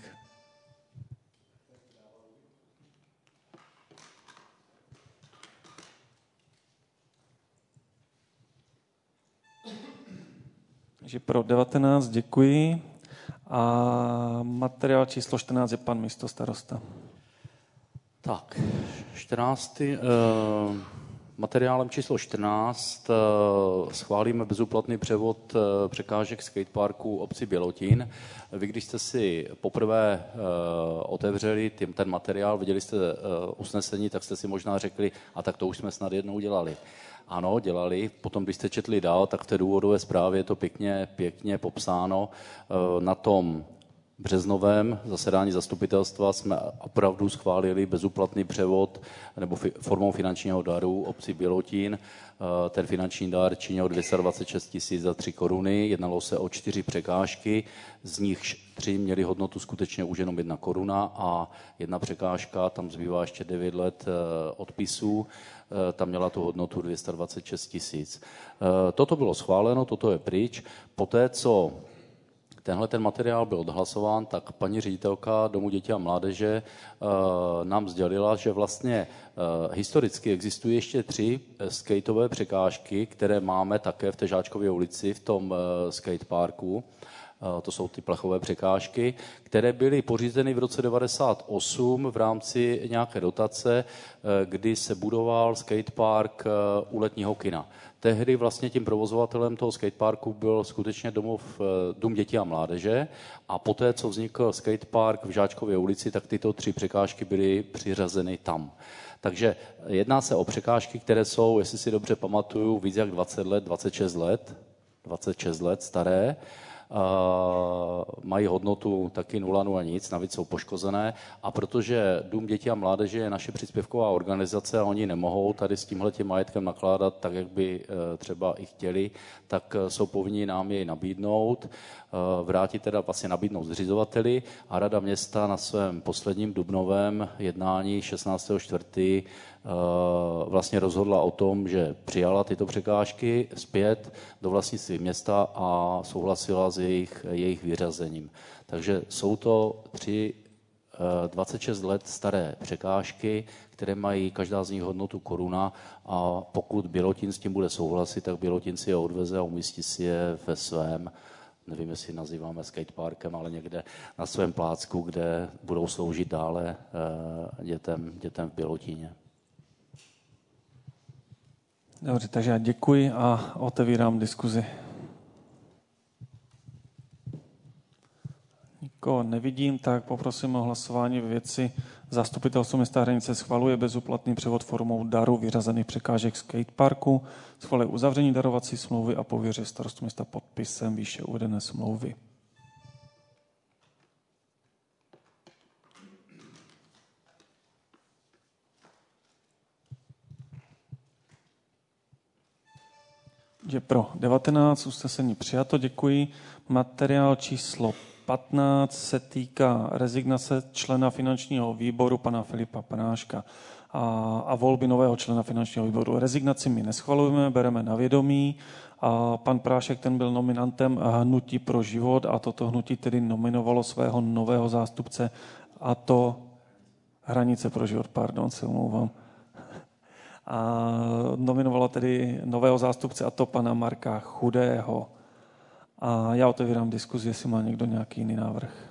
Takže pro 19 děkuji. A materiál číslo 14 je pan místostarosta. Tak, 14. Materiálem číslo 14 schválíme bezúplatný převod překážek skateparku obci Bělotín. Vy, když jste si poprvé otevřeli ten materiál, viděli jste usnesení, tak jste si možná řekli, a tak to už jsme snad jednou dělali. Ano, dělali. Potom, když jste četli dál, tak v té důvodové zprávě je to pěkně popsáno. Na tom březnovém zasedání zastupitelstva jsme opravdu schválili bezúplatný převod nebo formou finančního daru obci Bělotín. Ten finanční dar činil 226 000 za 3 koruny. Jednalo se o 4 překážky, z nich 3 měly hodnotu skutečně už jenom 1 koruna a 1 překážka, tam zbývá ještě 9 let odpisů, tam měla tu hodnotu 226 000. Toto bylo schváleno, toto je pryč. Poté, co tenhle ten materiál byl odhlasován, tak paní ředitelka Domu dětí a mládeže nám sdělila, že vlastně historicky existují ještě 3 skateové překážky, které máme také v té Žáčkově ulici, v tom skateparku. To jsou ty plachové překážky, které byly pořízeny v roce 1998 v rámci nějaké dotace, kdy se budoval skatepark u letního kina. Tehdy vlastně tím provozovatelem toho skateparku byl skutečně Dům dětí a mládeže a poté, co vznikl skatepark v Žáčkově ulici, tak tyto 3 překážky byly přiřazeny tam. Takže jedná se o překážky, které jsou, jestli si dobře pamatuju, víc jak 26 let staré. Mají hodnotu taky 0 a nic, navíc jsou poškozené a protože Dům dětí a mládeže je naše příspěvková organizace a oni nemohou tady s tímhletím majetkem nakládat tak, jak by třeba i chtěli, tak jsou povinni nám jej nabídnout, vrátit teda vlastně nabídnout zřizovateli a Rada města na svém posledním dubnovém jednání 16.4. vlastně rozhodla o tom, že přijala tyto překážky zpět do vlastnictví města a souhlasila s jejich vyřazením. Takže jsou to 3 26 let staré překážky, které mají každá z nich hodnotu koruna a pokud Bělotín s tím bude souhlasit, tak Bělotín si je odveze a umístí si je ve svém, nevím, jestli nazýváme skateparkem, ale někde na svém plácku, kde budou sloužit dále dětem v Bělotíně. Dobře, takže já děkuji a otevírám diskuzi. Nikoho nevidím, tak poprosím o hlasování ve věci Zastupitelstvo města Hranice schvaluje bezúplatný převod formou daru vyřazených překážek skateparku, schvaluje uzavření darovací smlouvy a pověřuje starostu města podpisem výše uvedené smlouvy. Je pro 19, usnesení přijato, děkuji. Materiál číslo 15 se týká rezignace člena finančního výboru pana Filipa Práška a volby nového člena finančního výboru. Rezignaci my neschvalujeme, bereme na vědomí. A pan Prášek ten byl nominantem Hnutí pro život a toto hnutí tedy nominovalo svého nového zástupce a to Hranice pro život, pardon, se omlouvám. A nominovalo tedy nového zástupce a to pana Marka Chudého. A já otevírám diskuzi, jestli má někdo nějaký jiný návrh.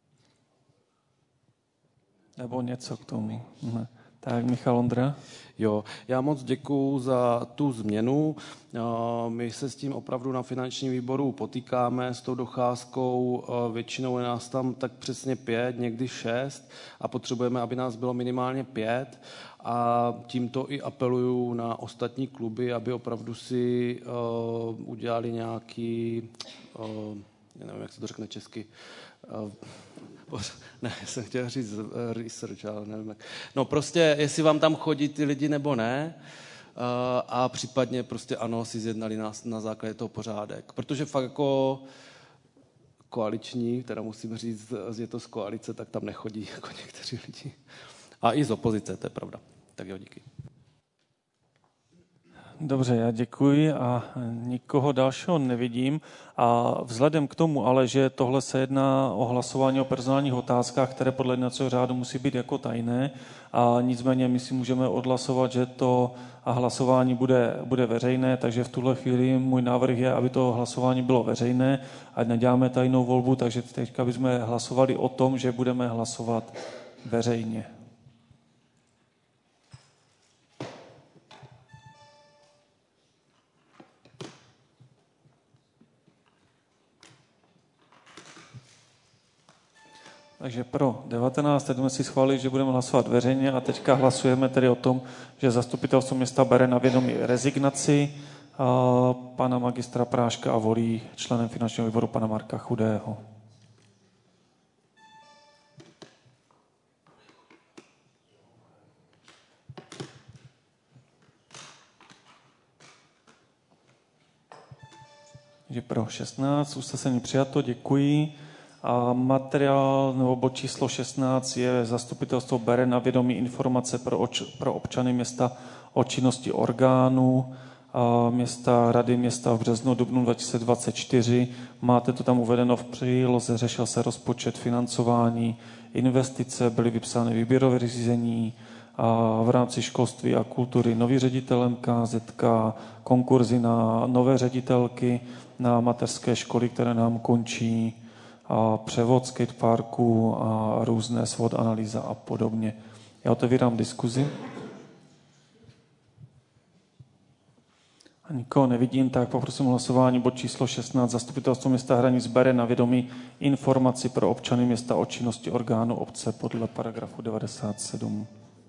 Nebo něco k tomu. Ne. Tak, Michal Ondra. Jo, já moc děkuju za tu změnu. My se s tím opravdu na finančním výboru potýkáme, s tou docházkou. Většinou je nás tam tak přesně 5, někdy 6 a potřebujeme, aby nás bylo minimálně 5. A tímto i apeluju na ostatní kluby, aby opravdu si udělali nějaký, nevím, jak se to řekne česky, ne, jsem chtěl říct research, ale nevím jak. No prostě, jestli vám tam chodí ty lidi nebo ne, a případně prostě ano, si zjednali na základě toho pořádek. Protože fakt jako koaliční, teda musím říct, je to z koalice, tak tam nechodí jako někteří lidi. A i z opozice, to je pravda. Tak jo, díky. Dobře, já děkuji a nikoho dalšího nevidím. A vzhledem k tomu ale, že tohle se jedná o hlasování o personálních otázkách, které podle jednacího řádu musí být jako tajné, a nicméně my si můžeme odhlasovat, že to hlasování bude veřejné, takže v tuhle chvíli můj návrh je, aby to hlasování bylo veřejné, ať neděláme tajnou volbu, takže teďka bychom hlasovali o tom, že budeme hlasovat veřejně. Takže pro 19, teď jsme si schválili, že budeme hlasovat veřejně a teďka hlasujeme tedy o tom, že zastupitelstvo města bere na vědomí rezignaci pana magistra Práška a volí členem finančního výboru pana Marka Chudého. Takže pro 16, usnesení přijato, děkuji. A materiál nebo bod číslo 16 je zastupitelstvo bere na vědomí informace pro občany města o činnosti orgánů města, Rady města v březnu, dubnu 2024. Máte to tam uvedeno v příloze, řešil se rozpočet, financování, investice, byly vypsány výběrové řízení, v rámci školství a kultury nový ředitel MKZK, konkurzy na nové ředitelky na mateřské školy, které nám končí, převod skateparku a různé SWOT analýza a podobně. Já otevírám diskuzi. A nikoho nevidím, tak poprosím hlasování bod číslo 16. Zastupitelstvo města Hranic bere na vědomí informaci pro občany města o činnosti orgánu obce podle paragrafu 97.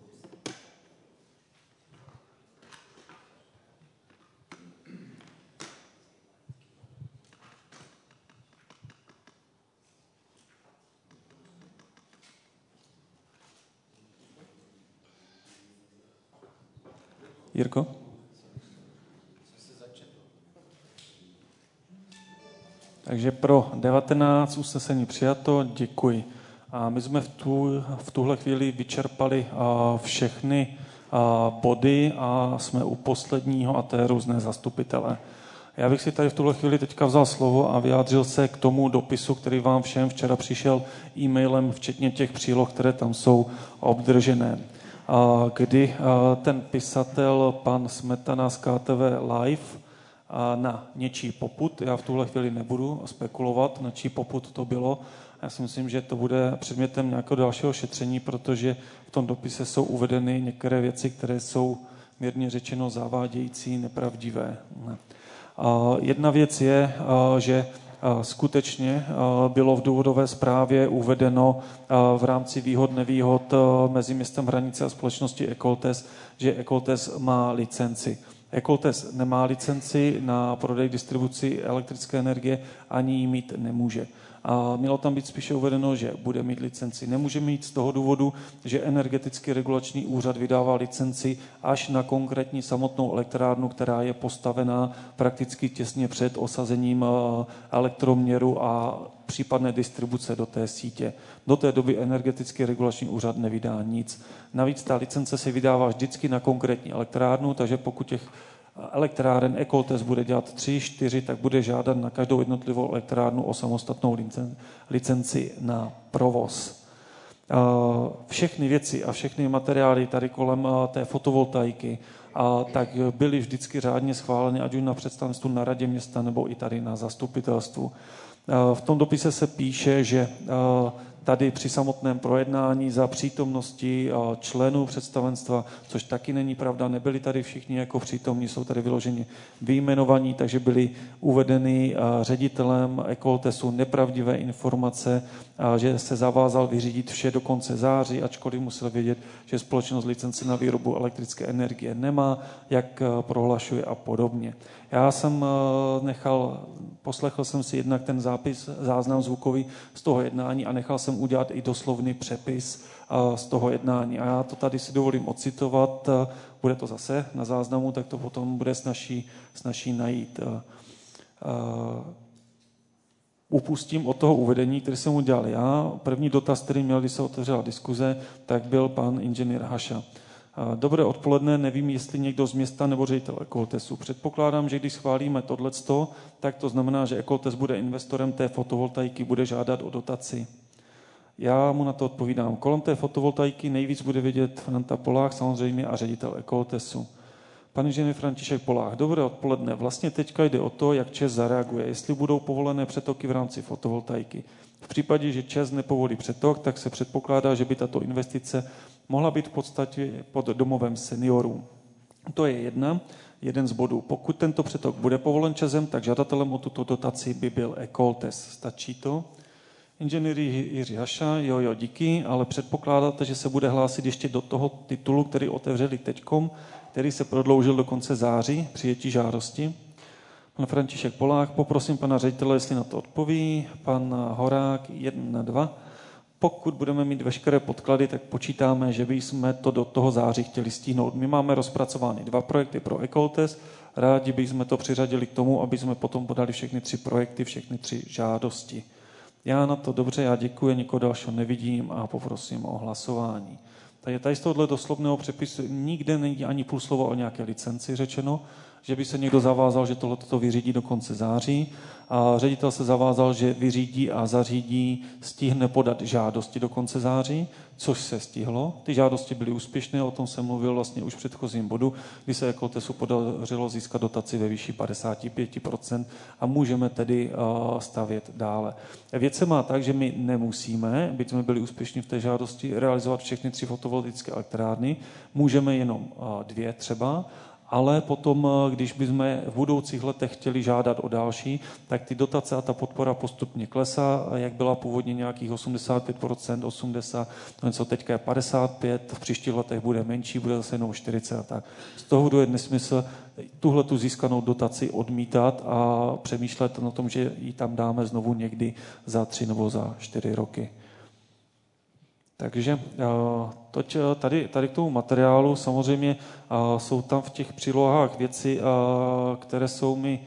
Jirko? Takže pro 19 usnesení přijato, děkuji. A my jsme v tuhle chvíli vyčerpali všechny body a jsme u posledního, a to je různé zastupitele. Já bych si tady v tuhle chvíli teďka vzal slovo a vyjádřil se k tomu dopisu, který vám všem včera přišel e-mailem, včetně těch příloh, které tam jsou obdržené. Kdy ten pisatel, pan Smetana z KTV Live, na něčí popud, já v tuhle chvíli nebudu spekulovat, na čí popud to bylo. Já si myslím, že to bude předmětem nějakého dalšího šetření, protože v tom dopise jsou uvedeny některé věci, které jsou mírně řečeno zavádějící, nepravdivé. Jedna věc je, že skutečně bylo v důvodové zprávě uvedeno v rámci výhod, nevýhod mezi městem Hranice a společností Ecoltes, že Ecoltes má licenci. Ecoltes nemá licenci na prodej distribuci elektrické energie, ani ji mít nemůže. A mělo tam být spíše uvedeno, že bude mít licenci. Nemůže mít z toho důvodu, že Energetický regulační úřad vydává licenci až na konkrétní samotnou elektrárnu, která je postavená prakticky těsně před osazením elektroměru a případné distribuce do té sítě. Do té doby Energetický regulační úřad nevydá nic. Navíc ta licence se vydává vždycky na konkrétní elektrárnu, takže pokud těch elektráren Ecoltes bude dělat 3, 4, tak bude žádat na každou jednotlivou elektrárnu o samostatnou licenci na provoz. Všechny věci a všechny materiály tady kolem té fotovoltaiky tak byly vždycky řádně schváleny, ať už na představenstvu, na radě města nebo i tady na zastupitelstvu. V tom dopise se píše, že tady při samotném projednání za přítomnosti členů představenstva, což taky není pravda, nebyli tady všichni jako přítomní, jsou tady vyloženě vyjmenovaní, takže byly uvedeny ředitelem Ecoltesu nepravdivé informace, že se zavázal vyřídit vše do konce září, ačkoliv musel vědět, že společnost licenci na výrobu elektrické energie nemá, jak prohlašuje a podobně. Já jsem poslechl jsem si jednak ten záznam zvukový z toho jednání a nechal jsem udělat i doslovný přepis z toho jednání. A já to tady si dovolím ocitovat, bude to zase na záznamu, tak to potom bude snaží najít. Upustím od toho uvedení, který jsem udělal já. První dotaz, který měl, když se otevřela diskuze, tak byl pan inženýr Haša. Dobré odpoledne, nevím, jestli někdo z města nebo ředitel Ecoltesu. Předpokládám, že když schválíme tohleto, tak to znamená, že Ecoltes bude investorem té fotovoltaiky, bude žádat o dotaci. Já mu na to odpovídám. Kolem té fotovoltaiky nejvíc bude vědět Franta Polák samozřejmě a ředitel Ecoltesu. Pan inženýr František Polák, dobré odpoledne. Vlastně teďka jde o to, jak ČEZ zareaguje, jestli budou povolené přetoky v rámci fotovoltaiky. V případě, že ČEZ nepovolí přetok, tak se předpokládá, že by tato investice mohla být v podstatě pod domovem seniorů. To je jeden z bodů. Pokud tento přetok bude povolen ČEZem, tak žadatelem o tuto dotaci by byl Ecoltes. Stačí to? Inženýr Jiří Haša, jo, díky, ale předpokládáte, že se bude hlásit ještě do toho titulu, který otevřeli teďkom, který se prodloužil do konce září, přijetí žádosti. Pan František Polák, poprosím pana ředitele, jestli na to odpoví. Pan Horák, 1, 2. Pokud budeme mít veškeré podklady, tak počítáme, že bychom to do toho září chtěli stihnout. My máme rozpracovány 2 projekty pro Ecoltes. Rádi bychom to přiřadili k tomu, aby jsme potom podali všechny 3 projekty, všechny 3 žádosti. Já na to dobře, já děkuji, nikoho dalšího nevidím a poprosím o hlasování. Tady z tohohle doslovného přepisu nikde není ani půl slova o nějaké licenci řečeno. že by se někdo zavázal, že tohleto vyřídí do konce září. A ředitel se zavázal, že vyřídí a zařídí, stihne podat žádosti do konce září, což se stihlo. Ty žádosti byly úspěšné, o tom jsem mluvil vlastně už v předchozím bodu, kdy se Ecoltesu podařilo získat dotaci ve výši 55% a můžeme tedy stavět dále. Věc se má tak, že my nemusíme, byť jsme byli úspěšní v té žádosti, realizovat všechny 3 fotovoltaické elektrárny, můžeme jenom 2 třeba, ale potom, když bychom v budoucích letech chtěli žádat o další, tak ty dotace a ta podpora postupně klesá, jak byla původně nějakých 85%, 80%, něco teďka je 55%, v příštích letech bude menší, bude zase jenom 40% a tak. Z toho je nesmysl tuhle tu získanou dotaci odmítat a přemýšlet o tom, že ji tam dáme znovu někdy za 3 nebo za 4 roky. Takže toť tady k tomu materiálu samozřejmě jsou tam v těch přílohách věci, které jsou mi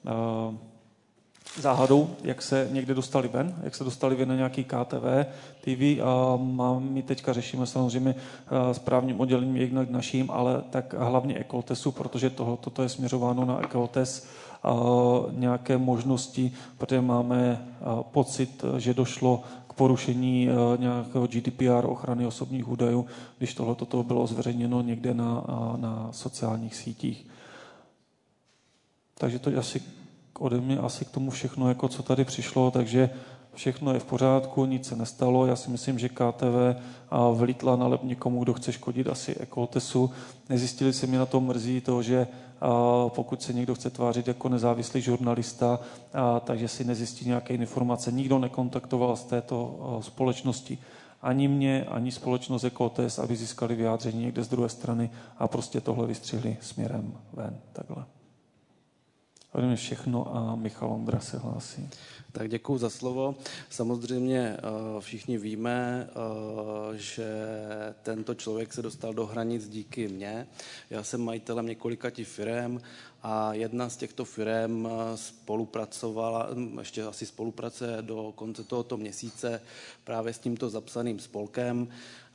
záhadou, jak se někde dostali ven, jak se dostali ven na nějaký KTV, TV a my teďka řešíme samozřejmě s právním oddělením jednak naším, ale tak hlavně Ecoltesu, protože toto je směřováno na Ecoltes nějaké možnosti, protože máme pocit, že došlo porušení nějakého GDPR, ochrany osobních údajů, když tohleto bylo zveřejněno někde na sociálních sítích. Takže to je asi ode mě asi k tomu všechno, jako co tady přišlo, takže všechno je v pořádku, nic se nestalo. Já si myslím, že KTV vlítla na lep někomu, kdo chce škodit asi Ecoltesu. Nezjistili se mi na tom mrzí to, že pokud se někdo chce tvářit jako nezávislý žurnalista, takže si nezjistí nějaké informace. Nikdo nekontaktoval z této společnosti ani mě, ani společnost Ecoltes, aby získali vyjádření někde z druhé strany a prostě tohle vystřihli směrem ven. Takhle. Ode mě všechno a Michal Ondra se hlásí. Tak děkuju za slovo. Samozřejmě všichni víme, že tento člověk se dostal do hranic díky mně. Já jsem majitelem několika firem a jedna z těchto firem spolupracovala, ještě asi spolupracuje do konce tohoto měsíce právě s tímto zapsaným spolkem.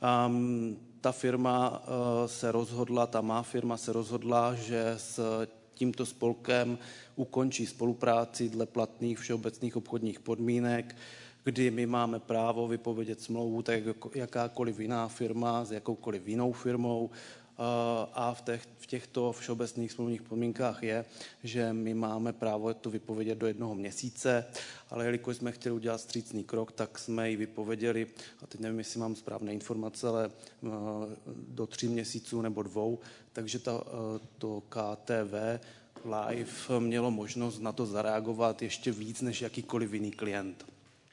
Ta firma se rozhodla, ta má firma se rozhodla, že s tímto spolkem ukončí spolupráci dle platných všeobecných obchodních podmínek, kdy my máme právo vypovědět smlouvu tak jakákoliv jiná firma s jakoukoliv jinou firmou a v těchto všeobecných smluvních podmínkách je, že my máme právo to vypovědět do 1 měsíce, ale jelikož jsme chtěli udělat vstřícný krok, tak jsme ji vypověděli, a teď nevím, jestli mám správné informace, ale do 3 měsíců nebo 2, takže to KTV Live mělo možnost na to zareagovat ještě víc než jakýkoliv jiný klient.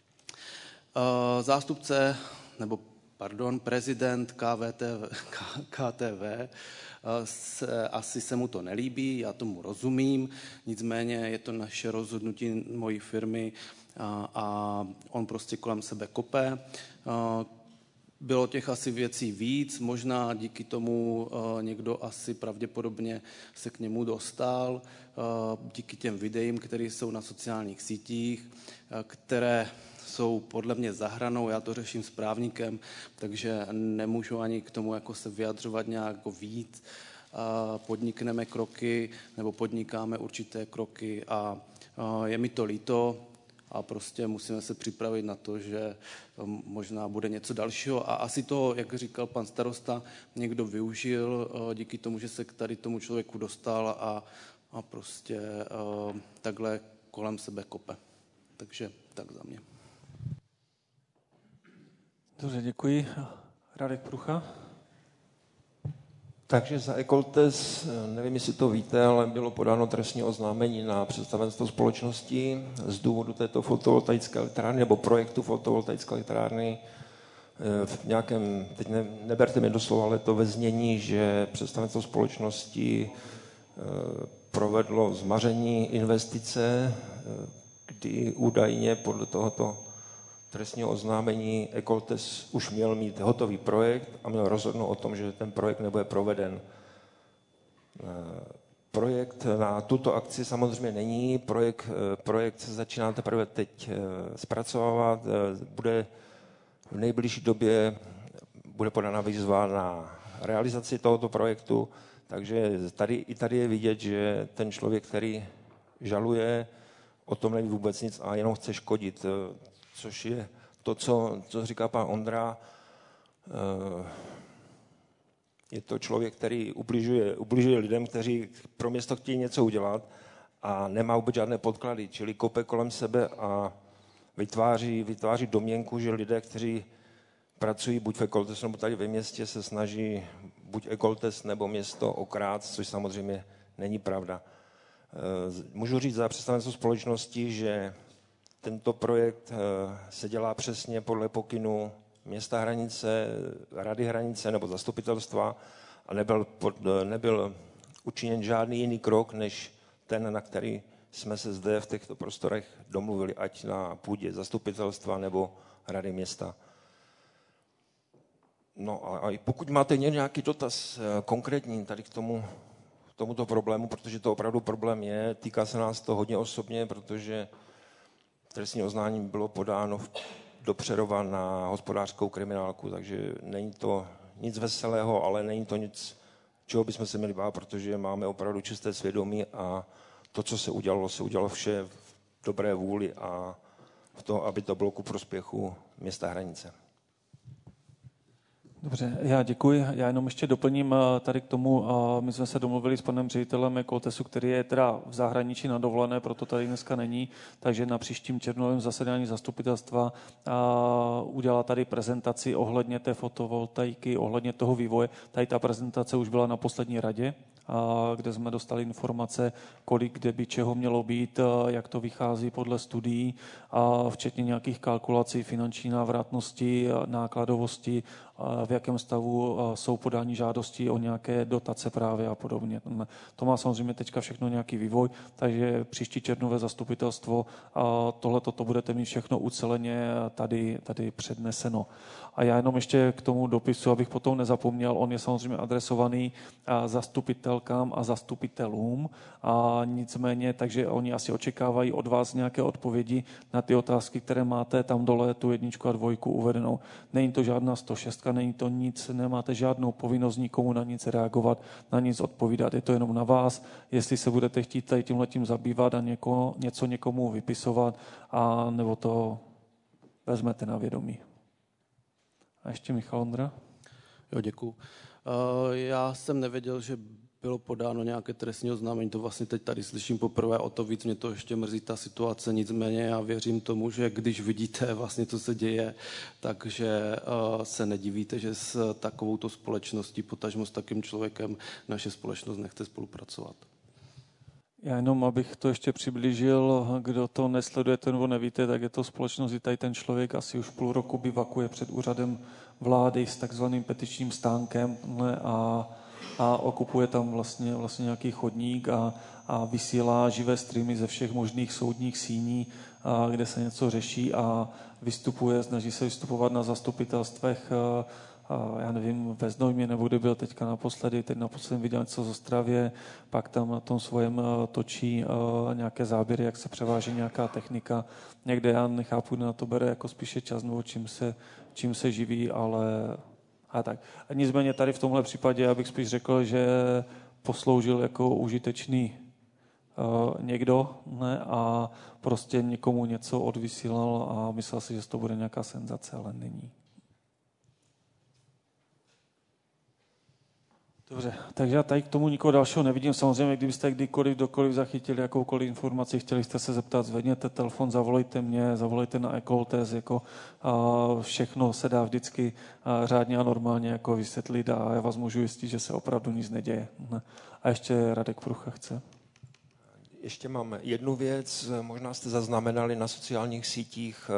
Prezident KTV, asi se mu to nelíbí, já tomu rozumím, nicméně je to naše rozhodnutí mojí firmy a on prostě kolem sebe kope. Bylo těch asi věcí víc, možná díky tomu někdo asi pravděpodobně se k němu dostal, díky těm videím, které jsou na sociálních sítích, které jsou podle mě za hranou, já to řeším s právníkem, takže nemůžu ani k tomu jako se vyjadřovat nějak víc. Podnikneme kroky, nebo podnikáme určité kroky a je mi to líto a prostě musíme se připravit na to, že možná bude něco dalšího a asi to, jak říkal pan starosta, někdo využil díky tomu, že se k tady tomu člověku dostal a prostě takhle kolem sebe kope. Takže tak za mě. Dobře, děkuji. Radek Prucha. Takže za Ecoltes, nevím, jestli to víte, ale bylo podáno trestní oznámení na představenstvo společnosti z důvodu této fotovoltaické elektrárny nebo projektu fotovoltaické elektrárny v nějakém, teď neberte mi doslova, ale to ve znění, že představenstvo společnosti provedlo zmaření investice, kdy údajně podle tohoto trestního oznámení Ecoltes už měl mít hotový projekt a měl rozhodnout o tom, že ten projekt nebude proveden. Projekt na tuto akci samozřejmě není, projekt se začíná teprve teď zpracovávat, bude v nejbližší době bude podána výzva na realizaci tohoto projektu, Takže tady je vidět, že ten člověk, který žaluje, o tom neví vůbec nic a jenom chce škodit, což je to, co říká pan Ondra. Je to člověk, který ubližuje lidem, kteří pro město chtějí něco udělat a nemá vůbec žádné podklady, čili kope kolem sebe a vytváří domněnku, že lidé, kteří pracují buď v Ekoltesu nebo tady ve městě, se snaží buď Ekoltes nebo město okrást, což samozřejmě není pravda. Můžu říct za představenstvo společnosti, že tento projekt se dělá přesně podle pokynu města Hranice, rady Hranice nebo zastupitelstva a nebyl učiněn žádný jiný krok, než ten, na který jsme se zde v těchto prostorech domluvili, ať na půdě zastupitelstva nebo rady města. No a pokud máte nějaký dotaz konkrétní tady k tomuto problému, protože to opravdu problém je, týká se nás to hodně osobně, protože trestní oznámení bylo podáno do Přerova na hospodářskou kriminálku, takže není to nic veselého, ale není to nic, čeho bychom se měli bát, protože máme opravdu čisté svědomí a to, co se udělalo vše v dobré vůli a v to, aby to bylo ku prospěchu města Hranice. Dobře, já děkuji. Já jenom ještě doplním tady k tomu. My jsme se domluvili s panem ředitelem Ekoltesu, který je teda v zahraničí na dovolené, proto tady dneska není, takže na příštím červnovém zasedání zastupitelstva udělá tady prezentaci ohledně té fotovoltaiky, ohledně toho vývoje. Tady ta prezentace už byla na poslední radě, kde jsme dostali informace, kolik kde by čeho mělo být, jak to vychází podle studií, včetně nějakých kalkulací finanční návratnosti, nákladovosti, v jakém stavu jsou podání žádostí o nějaké dotace právě a podobně. To má samozřejmě teďka všechno nějaký vývoj, takže příští červnové zastupitelstvo tohleto to budete mít všechno uceleně tady předneseno. A já jenom ještě k tomu dopisu, abych potom nezapomněl, on je samozřejmě adresovaný zastupitelkám a zastupitelům, a nicméně, takže oni asi očekávají od vás nějaké odpovědi na ty otázky, které máte tam dole, tu 1 a 2 uvedenou. Není to žádná 106, není to nic, nemáte žádnou povinnost nikomu na nic reagovat, na nic odpovídat, je to jenom na vás, jestli se budete chtít tady tímhletím zabývat a něco někomu vypisovat, a nebo to vezmete na vědomí. A ještě Michal Ondra. Jo, děkuju. Já jsem nevěděl, že bylo podáno nějaké trestní oznámení, to vlastně teď tady slyším poprvé, o to víc mě to ještě mrzí ta situace, nicméně já věřím tomu, že když vidíte vlastně, co se děje, takže se nedivíte, že s takovouto společností, potažmo s takým člověkem, naše společnost nechce spolupracovat. Já jenom, abych to ještě přiblížil, kdo to nesledujete nebo nevíte, tak je to společnost, kdy tady ten člověk asi už půl roku bivakuje před úřadem vlády s takzvaným petičním stánkem a okupuje tam vlastně nějaký chodník a vysílá živé streamy ze všech možných soudních síní, kde se něco řeší, a snaží se vystupovat na zastupitelstvech, já nevím, ve Znojmě nebo kde byl teďka naposledy, teď naposledy viděl něco z Ostravě, pak tam na tom svojem točí nějaké záběry, jak se převáží nějaká technika. Někde já nechápu, na to bere jako spíše čas, nebo čím se živí, ale tak. A nicméně tady v tomhle případě já bych spíš řekl, že posloužil jako užitečný někdo, ne, a prostě někomu něco odvysílal a myslel si, že to bude nějaká senzace, ale není. Dobře, takže já tady k tomu nikoho dalšího nevidím. Samozřejmě, kdybyste kdokoliv zachytili jakoukoliv informaci, chtěli jste se zeptat, zvedněte telefon, zavolejte mě, zavolejte na Ekoltes, všechno se dá vždycky řádně a normálně jako vysvětlit, a já vás můžu jistit, že se opravdu nic neděje. A ještě Radek Prucha chce. Ještě mám jednu věc, možná jste zaznamenali na sociálních sítích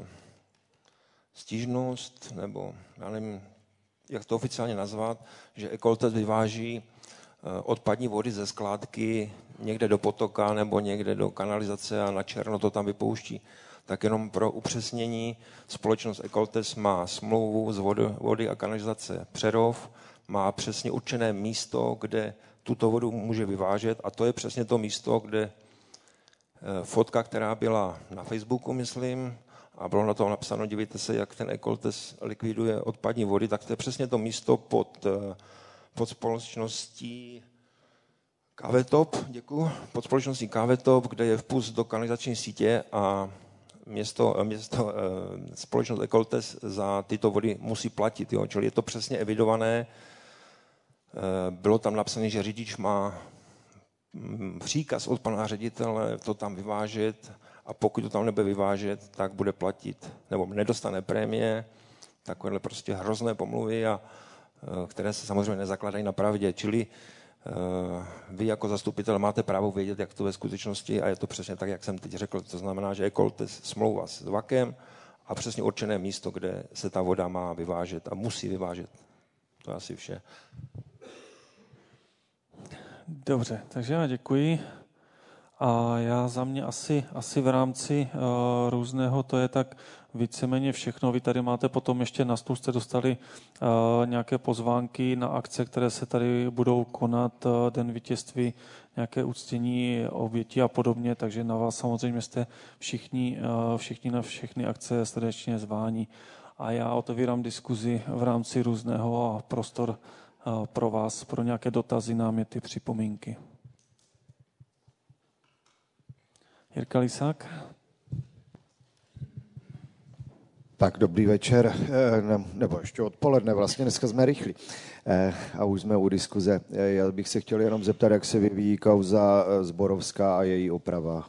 stížnost, nebo já nevím, jak to oficiálně nazvat, že Ekoltes vyváží odpadní vody ze skládky někde do potoka nebo někde do kanalizace a na černo to tam vypouští. Tak jenom pro upřesnění, společnost Ekoltes má smlouvu z vody a kanalizace Přerov, má přesně určené místo, kde tuto vodu může vyvážet, a to je přesně to místo, kde fotka, která byla na Facebooku, myslím, a bylo na tom napsáno, dívejte se, jak ten Ekoltes likviduje odpadní vody, tak to je přesně to místo pod společností pod společností Kávetop, kde je vpust do kanalizační sítě a společnost Ecoltes za tyto vody musí platit. Jo? Čili je to přesně evidované. Bylo tam napsané, že řidič má příkaz od pana ředitele to tam vyvážet a pokud to tam nebude vyvážet, tak bude platit, nebo nedostane prémie, takovéhle prostě hrozné pomluvy, které se samozřejmě nezakladají na pravdě. Čili vy jako zastupitel máte právo vědět, jak to ve skutečnosti a je to přesně tak, jak jsem teď řekl. To znamená, že Ecoltes smlouva s VAKem a přesně určené místo, kde se ta voda má vyvážet a musí vyvážet. To je asi vše. Dobře, takže já děkuji. A já za mě asi v rámci různého, to je tak víceméně všechno. Vy tady máte potom ještě na stůl, jste dostali nějaké pozvánky na akce, které se tady budou konat, Den vítězství, nějaké uctění obětí a podobně, takže na vás samozřejmě jste všichni na všechny akce srdečně zváni. A já otevírám diskuzi v rámci různého a prostor pro vás, pro nějaké dotazy, náměty, připomínky. Jirka Lisák. Tak dobrý večer, nebo ještě odpoledne, vlastně dneska jsme rychlí a už jsme u diskuze. Já bych se chtěl jenom zeptat, jak se vyvíjí kauza Zborovská a její oprava.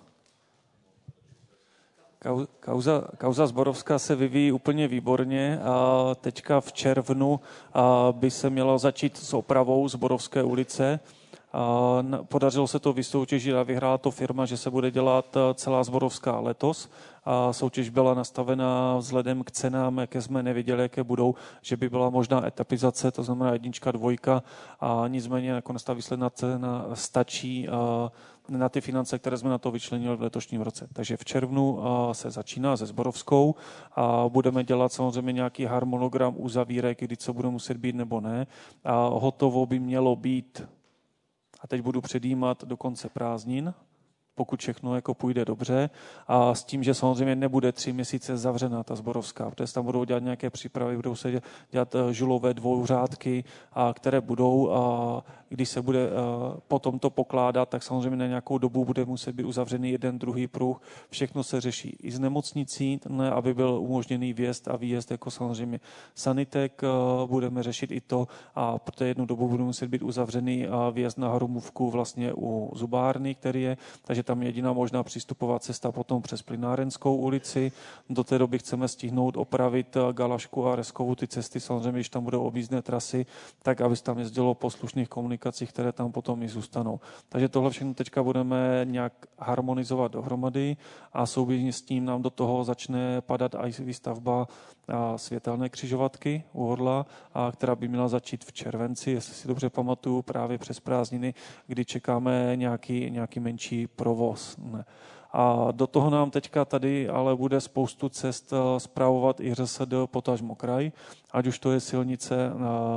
Kauza Zborovská se vyvíjí úplně výborně a teďka v červnu by se mělo začít s opravou Zborovské ulice. Podařilo se to vysoutěžit a vyhrála to firma, že se bude dělat celá Zborovská letos. A soutěž byla nastavena vzhledem k cenám, jaké jsme nevěděli, jaké budou, že by byla možná etapizace, to znamená 1, 2, a nicméně nakonec ta výsledná cena stačí na ty finance, které jsme na to vyčlenili v letošním roce. Takže v červnu se začíná se Zborovskou a budeme dělat samozřejmě nějaký harmonogram uzavírek, kdy co bude muset být nebo ne. A hotovo by mělo být, a teď budu předjímat, do konce prázdnin, pokud všechno jako půjde dobře, a s tím, že samozřejmě nebude 3 měsíce zavřená ta Zborovská, protože tam budou dělat nějaké přípravy, budou se dělat žulové dvouřádky, které budou, když se bude potom to pokládat, tak samozřejmě na nějakou dobu bude muset být uzavřený 1, 2 pruh. Všechno se řeší i z nemocnicí, ne, aby byl umožněný vjezd a výjezd jako samozřejmě sanitek, budeme řešit i to, a proto jednu dobu bude muset být uzavřený vjezd na Hrumůvku vlastně u zubárny, který je, takže tam je jediná možná přístupová cesta potom přes Plynárenskou ulici. Do té doby chceme stihnout opravit Galašku a Reskovu, ty cesty samozřejmě, když tam budou objízdné trasy, tak aby se tam jezdilo po slušných komunikacích, které tam potom i zůstanou. Takže tohle všechno teďka budeme nějak harmonizovat dohromady a souběžně s tím nám do toho začne padat i výstavba světelné křižovatky u Orla, která by měla začít v červenci, jestli si dobře pamatuju, právě přes prázdniny, kdy čekáme nějaký menší provoz. A do toho nám teďka tady ale bude spoustu cest spravovat i ŘSD, potažmo kraj, ať už to je silnice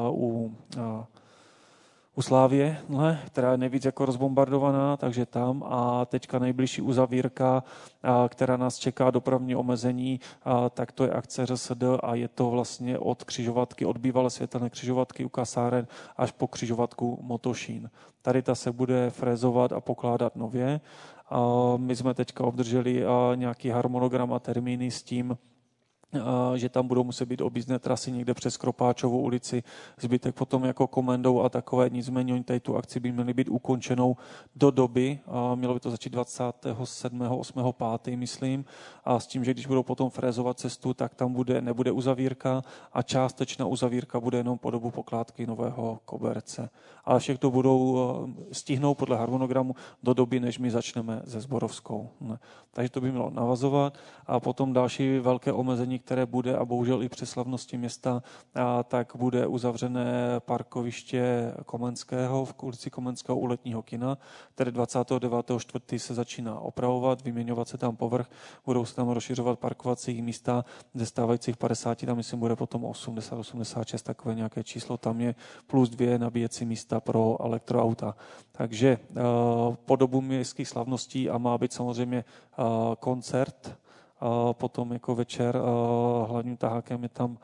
u Slávě, která je nejvíc jako rozbombardovaná, takže tam, a teďka nejbližší uzavírka, která nás čeká, dopravní omezení, tak to je akce ŘSD a je to vlastně od křižovatky, od bývalé světelné křižovatky u kasáren až po křižovatku Motošín. Tady ta se bude frézovat a pokládat nově. My jsme teďka obdrželi nějaký harmonogram a termíny s tím, že tam budou muset být objízdné trasy někde přes Kropáčovou ulici, zbytek potom jako komendou a takové. Nicméně oni tady tu akci by měli být ukončenou do doby, mělo by to začít 27.8.5. myslím, a s tím, že když budou potom frézovat cestu, tak tam nebude uzavírka a částečná uzavírka bude jenom po dobu pokládky nového koberce. Ale všechno budou stihnout podle harmonogramu do doby, než my začneme se Zborovskou. Takže to by mělo navazovat. A potom další velké omezení, které bude, a bohužel i při slavnosti města, tak bude uzavřené parkoviště Komenského, v ulici Komenského u Letního kina, které 29.4. se začíná opravovat, vyměňovat se tam povrch, budou se tam rozšiřovat parkovací místa ze stávajících 50, tam myslím bude potom 80-86, takové nějaké číslo tam je, plus 2 nabíjecí místa pro elektroauta. Takže po dobu městských slavností a má být samozřejmě koncert, potom jako večer hlavním tahákem je tam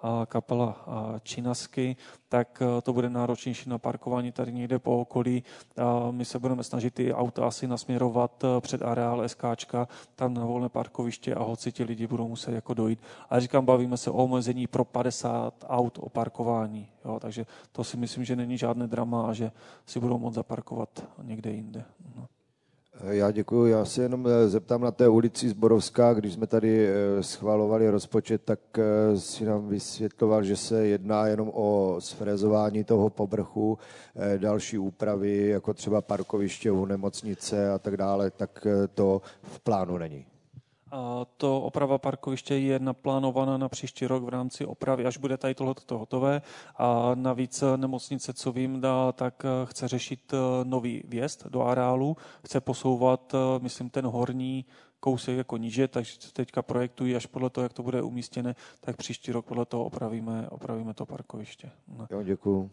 kapela Činasky, tak to bude náročnější na parkování tady někde po okolí. My se budeme snažit ty auta asi nasměrovat před areál SKčka, tam na volné parkoviště a hoci ti lidi budou muset jako dojít. A říkám, bavíme se o omezení pro 50 aut o parkování. Jo, takže to si myslím, že není žádné drama a že si budou moct zaparkovat někde jinde. No. Já děkuji. Já se jenom zeptám na té ulici Zborovská, když jsme tady schvalovali rozpočet, tak si nám vysvětloval, že se jedná jenom o sfrézování toho povrchu, další úpravy, jako třeba parkoviště u nemocnice a tak dále, tak to v plánu není. To oprava parkoviště je naplánovaná na příští rok v rámci opravy, až bude tady tohleto hotové. A navíc nemocnice, co vím, tak chce řešit nový vjezd do areálu, chce posouvat, myslím, ten horní kousek jako níže, takže teďka projektují až podle toho, jak to bude umístěné, tak příští rok podle toho opravíme to parkoviště. No. Jo, děkuju.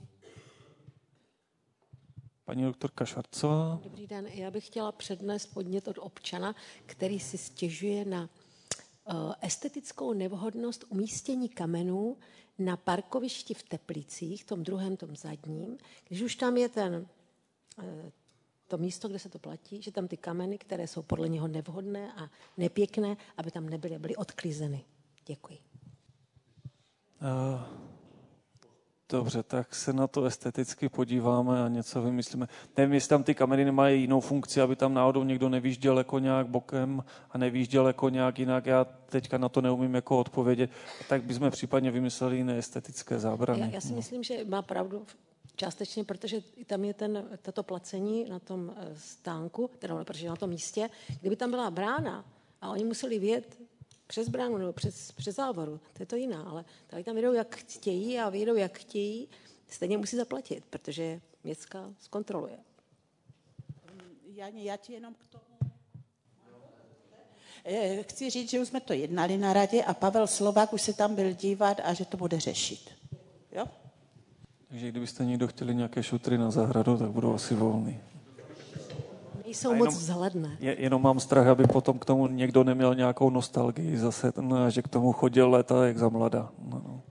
Paní doktorka Švarcová. Dobrý den, já bych chtěla přednést podnět od občana, který si stěžuje na estetickou nevhodnost umístění kamenů na parkovišti v Teplicích, tom druhém, tom zadním, když už tam je to místo, kde se to platí, že tam ty kameny, které jsou podle něho nevhodné a nepěkné, aby tam byly odklizeny. Děkuji. Dobře, tak se na to esteticky podíváme a něco vymyslíme. Nevím, jestli tam ty kamery nemají jinou funkci, aby tam náhodou někdo nevýjížděl jako nějak bokem a nevýjížděl jako nějak jinak. Já teďka na to neumím jako odpovědět. Tak bychom případně vymysleli jiné estetické zábrany. Já si myslím, že má pravdu částečně, protože tam je tato placení na tom stánku, teda protože na tom místě, kdyby tam byla brána a oni museli vyjet přes bránu nebo přes závoru, to je to jiná, ale tady tam vyjedou, jak chtějí a vyjedou, jak chtějí, stejně musí zaplatit, protože městská zkontroluje. Janě, já ti jenom k tomu chci říct, že už jsme to jednali na radě a Pavel Slovák už se tam byl dívat a že to bude řešit. Jo? Takže kdybyste někdo chtěli nějaké šutry na zahradu, tak budou asi volný. Jsou moc vzhledné. Jenom mám strach, aby potom k tomu někdo neměl nějakou nostalgii zase, že k tomu chodil léta jak za mlada. No.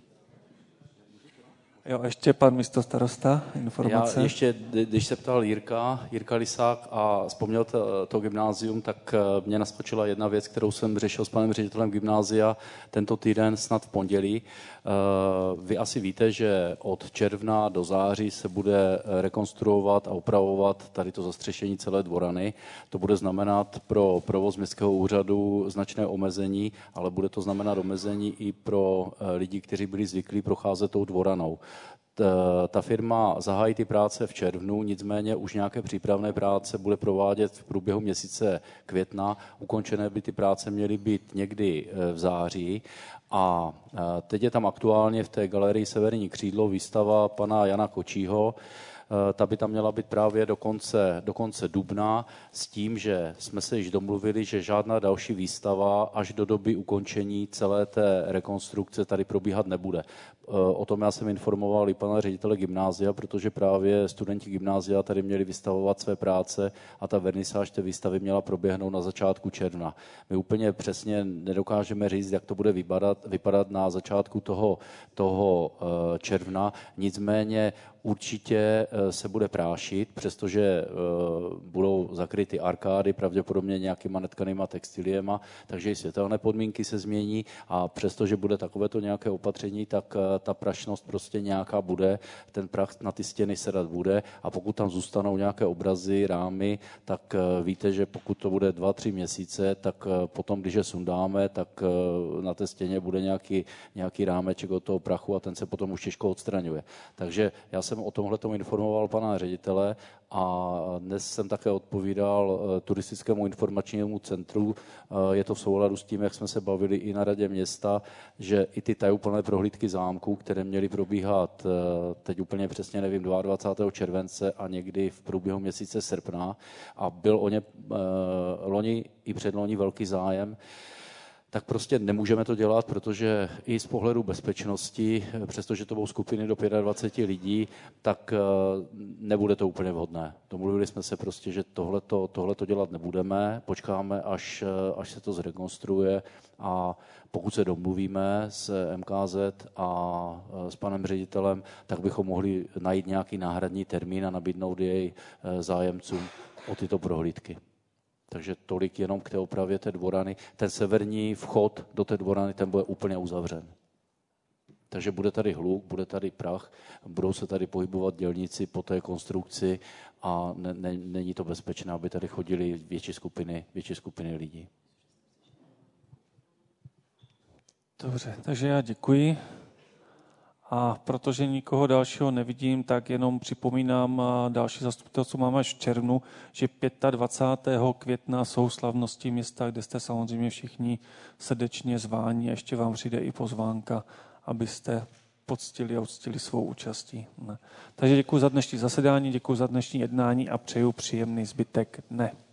Jo, ještě pan místostarosta, informace. Já ještě, když se ptal Jirka Lisák a vzpomněl to gymnázium, tak mě naskočila jedna věc, kterou jsem řešil s panem ředitelem gymnázia tento týden, snad v pondělí. Vy asi víte, že od června do září se bude rekonstruovat a opravovat tady to zastřešení celé dvorany. To bude znamenat pro provoz městského úřadu značné omezení, ale bude to znamenat omezení i pro lidi, kteří byli zvyklí procházet tou dvoranou. Ta firma zahájí ty práce v červnu, nicméně už nějaké přípravné práce bude provádět v průběhu měsíce května. Ukončené by ty práce měly být někdy v září. A teď je tam aktuálně v té galerii Severní křídlo výstava pana Jana Kočího. Ta by tam měla být právě do konce dubna s tím, že jsme se již domluvili, že žádná další výstava až do doby ukončení celé té rekonstrukce tady probíhat nebude. O tom já jsem informoval i pana ředitele gymnázia, protože právě studenti gymnázia tady měli vystavovat své práce a ta vernisáž té výstavy měla proběhnout na začátku června. My úplně přesně nedokážeme říct, jak to bude vypadat na začátku toho června, nicméně určitě se bude prášit, přestože budou zakryty arkády, pravděpodobně nějakýma netkanýma textiliema, takže i světelné podmínky se změní a přestože bude takovéto nějaké opatření, tak ta prašnost prostě nějaká bude, ten prach na ty stěny sedat bude a pokud tam zůstanou nějaké obrazy, rámy, tak víte, že pokud to bude 2-3 měsíce, tak potom, když je sundáme, tak na té stěně bude nějaký rámeček od toho prachu a ten se potom už těžko odstraňuje. Takže já jsem o tomhle tomu informoval pana ředitele a dnes jsem také odpovídal turistickému informačnímu centru. Je to v souladu s tím, jak jsme se bavili i na radě města, že i ty tajuplné prohlídky zámku, které měly probíhat teď úplně přesně nevím, 22. července a někdy v průběhu měsíce srpna a byl o ně loni i předloni velký zájem, tak prostě nemůžeme to dělat, protože i z pohledu bezpečnosti, přestože to budou skupiny do 25 lidí, tak nebude to úplně vhodné. Domluvili jsme se prostě, že tohleto dělat nebudeme, počkáme, až se to zrekonstruuje a pokud se domluvíme s MKZ a s panem ředitelem, tak bychom mohli najít nějaký náhradní termín a nabídnout jej zájemcům o tyto prohlídky. Takže tolik jenom k té opravě té dvorany. Ten severní vchod do té dvorany, ten bude úplně uzavřen. Takže bude tady hluk, bude tady prach, budou se tady pohybovat dělníci po té konstrukci a není to bezpečné, aby tady chodili větší skupiny lidí. Dobře, takže já děkuji. A protože nikoho dalšího nevidím, tak jenom připomínám další zastupitelstvo máme až v červnu, že 25. května jsou slavnosti města, kde jste samozřejmě všichni srdečně zváni a ještě vám přijde i pozvánka, abyste poctili a uctili svou účastí. Takže děkuji za dnešní zasedání, děkuji za dnešní jednání a přeju příjemný zbytek dne.